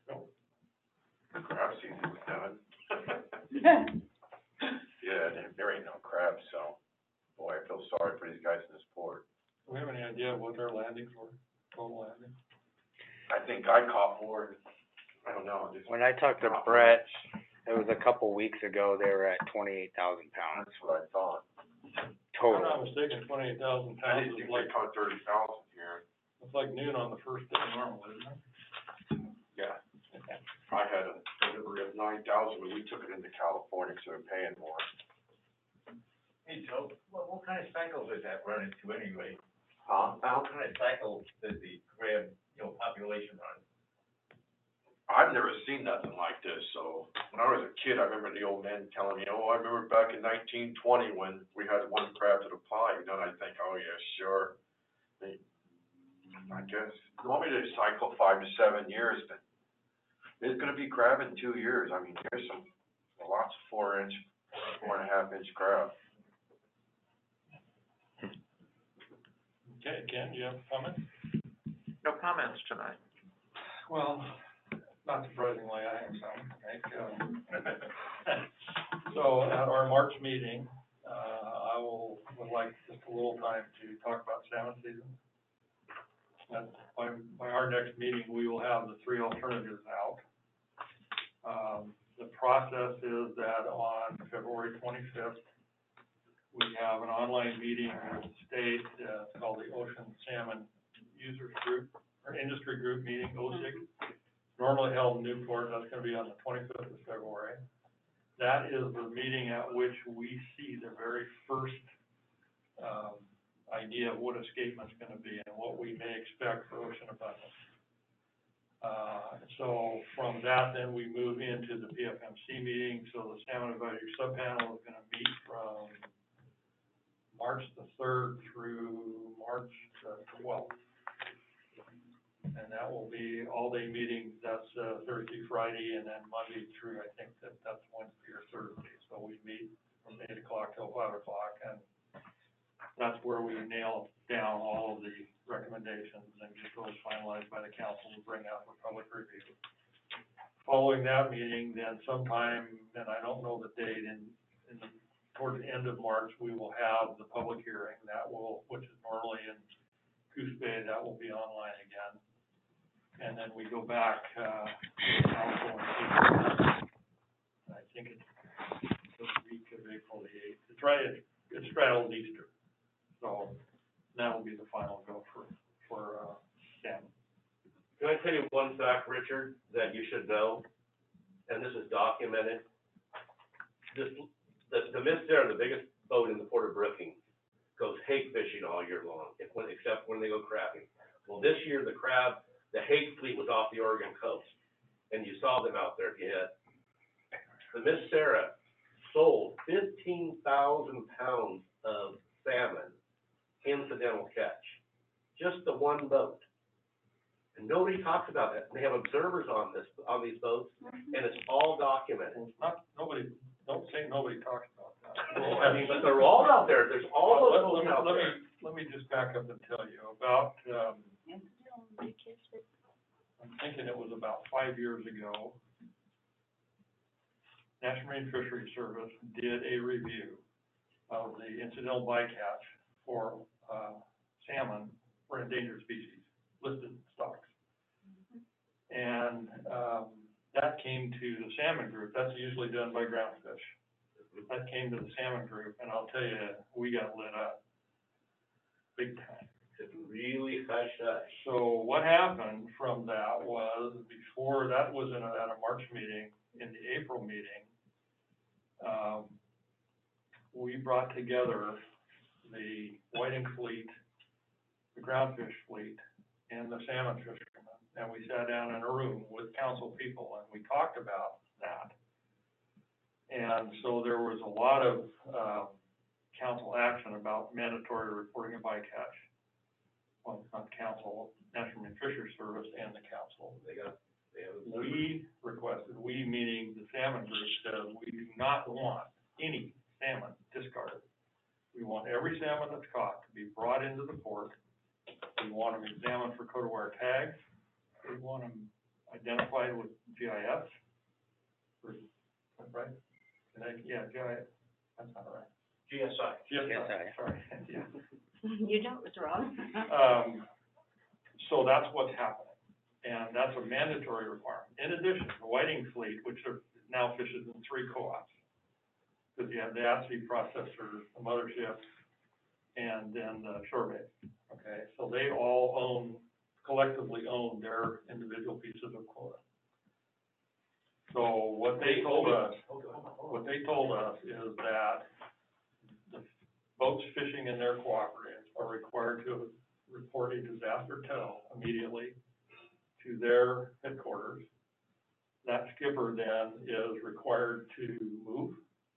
Crab season was done. Yeah, there, there ain't no crabs, so, boy, I feel sorry for these guys in this port. Do we have any idea what their landings were, total landings? I think I caught more, I don't know, just. When I talked to Brett, it was a couple weeks ago, they were at twenty-eight thousand pounds That's what I thought. If I'm total. not mistaken, twenty-eight thousand pounds is like, caught thirty thousand here. it's like noon on the first day normal, isn't it? Yeah. I had a delivery of nine thousand, but we took it into California, so we're paying more. Hey, Joe, what, what kind of cycles is that run into anyway? Huh? What kind of cycle does the crab, you know, population run? I've never seen nothing like this, so when I was a kid, I remember the old man telling me, oh, I remember back in nineteen twenty when we had one crab to the pie, you know, and I think, oh, yeah, sure. They, I guess, normally they cycle five to seven years, but it's gonna be crab in two years. I mean, there's some, lots of four inch, four and a half inch crab. Okay, Ken, do you have a comment? No comments tonight. Well, not surprisingly, I have some, Nick. Um, So at our March meeting, uh, I will, would like just a little time to talk about salmon season. And by, by our next meeting, we will have the three alternatives out. Um, the process is that on February twenty-fifth, we have an online meeting with the state, uh, it's called the Ocean Salmon Users Group, or Industry Group Meeting, O S I G. Normally held in Newport, that's gonna be on the twenty-fifth of February. That is the meeting at which we see the very first, um, idea of what escapement's gonna be and what we may expect for ocean abundance. Uh, so from that, then we move into the P F M C meeting, so the Salmon Advisory Subpanel is gonna meet from March the third through March the twelfth. And that will be all-day meetings, that's, uh, Thursday, Friday, and then Monday through, I think that that's Wednesday or Thursday. So we meet from eight o'clock till five o'clock, and that's where we nail down all of the recommendations and get those finalized by the council and bring out for public review. Following that meeting, then sometime, and I don't know the date, in, in the, towards the end of March, we will have the public hearing. That will, which is normally in Coos Bay, that will be online again. And then we go back, uh, to the council and see, I think it's the week of April the eighth. It's right, it, it straddles Easter. So that will be the final go for, for, uh, Sam. Can I tell you one fact, Richard, that you should know? And this is documented. This, the, the Miss Sarah, the biggest boat in the Port of Brookings, goes hake fishing all year long, if, when, except when they go crabbing. Well, this year, the crab, the hake fleet was off the Oregon coast, and you saw them out there if you had. The Miss Sarah sold fifteen thousand pounds of salmon incidental catch, just the one boat. And nobody talks about that. They have observers on this, on these boats, and it's all documented. It's not, nobody, don't say nobody talks about that. Well, I mean, but they're all out there. There's all Well, those let- boats let me- out let there. me- Let me just back up and tell you about, um, I'm thinking it was about five years ago, National Marine Fisheries Service did a review of the incidental bycatch for, uh, salmon for endangered species, listed stocks. And, um, that came to the salmon group, that's usually done by groundfish. That came to the salmon group, and I'll tell you, we got lit up, big time. It's really hush hush. So what happened from that was, before, that was in a, at a March meeting, in the April meeting, um, we brought together the whiting fleet, the groundfish fleet, and the salmon fishermen, and we sat down in a room with council people, and we talked about that. And so there was a lot of, um, council action about mandatory reporting of bycatch. Well, not council, National Marine Fisheries Service and the council. They got, they have. We requested, we meaning the salmon group, said we do not want any salmon discarded. We want every salmon that's caught to be brought into the port. We want them examined for code of wire tags. We want them identified with G I S. Or, right? Can I, yeah, G I S, that's not right. G S I. G S I, G S I. sorry, yeah. You know it was wrong. Um, so that's what's happening, and that's a mandatory requirement. In addition, the whiting fleet, which are, now fishes in three co-ops. Because you have the Atchee processor, the mothership, and then the shorebait, okay? So they all own, collectively own their individual pieces of quota. So what they told us, what they told us is that the boats fishing in their cooperatives are required to report a disaster tow immediately to their headquarters. That skipper then is required to move.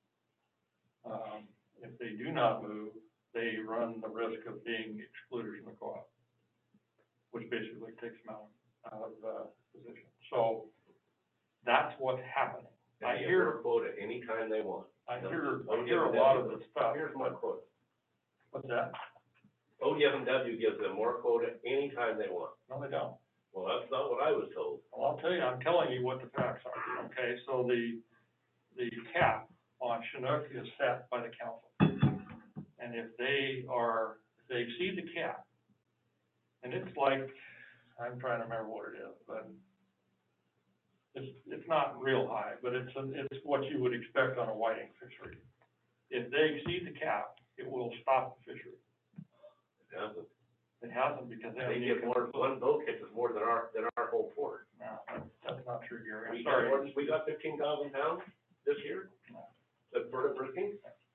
Um, if they do not move, they run the risk of being excluded from the co-op, which basically takes them out, out of, uh, position. So that's what's happening. I They get hear, more quota anytime they want. I hear, I hear a lot of the stuff. Here's my quota. What's that? O D F and W gives them more quota anytime they want. No, they don't. Well, that's not what I was told. Well, I'll tell you, I'm telling you what the facts are, okay? So the, the cap on Chinook is set by the council. And if they are, if they exceed the cap, and it's like, I'm trying to remember what it is, but it's, it's not real high, but it's, it's what you would expect on a whiting fishery. If they exceed the cap, it will stop the fishery. It doesn't. It hasn't because they They haven't get more, one boat catches more than our, than our whole port. No, that's- that's not true, Gary. I'm We got sorry. more, we got fifteen thousand pounds this year, the Florida Brisking.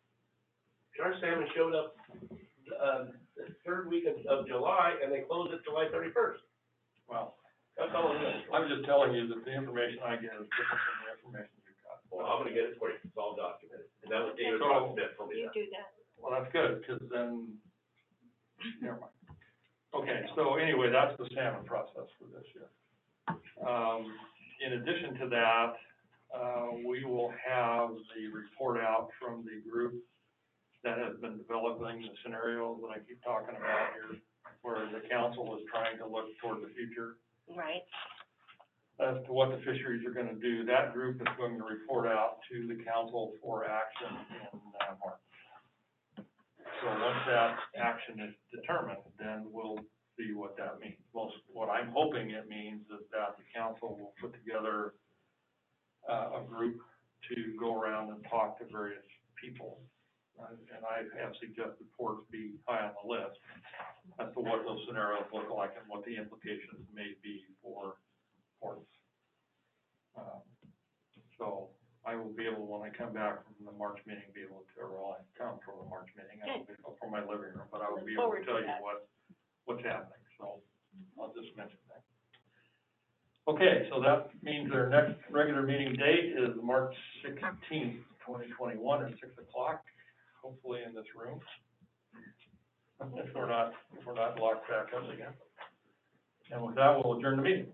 Our salmon showed up, uh, the third week of, of July, and they closed it July thirty-first. Well, That's all it is. I'm just telling you that the information I get is different from the information you've got. Well, I'm gonna get it for you, it's all documented, and that was David So- Ross Smith told me You that. do that. Well, that's good, because then, never mind. Okay, so anyway, that's the salmon process for this year. Um, in addition to that, uh, we will have the report out from the group that has been developing the scenarios that I keep talking about here, where the council is trying to look toward the future Right. as to what the fisheries are gonna do. That group is going to report out to the council for action in, uh, March. So once that action is determined, then we'll see what that means. Most, what I'm hoping it means is that the council will put together, uh, a group to go around and talk to various people. Uh, and I have suggested ports be high on the list as to what those scenarios look like and what the implications may be for ports. Um, so I will be able, when I come back from the March meeting, be able to, or well, I come from the March meeting, I will be, from my living room, but I will Look be able to forward to tell you that. what, what's happening, so I'll just mention that. Okay, so that means our next regular meeting date is March sixteenth, twenty twenty-one, at six o'clock, hopefully in this room. If we're not, if we're not locked back up again. And with that, we'll adjourn the meeting.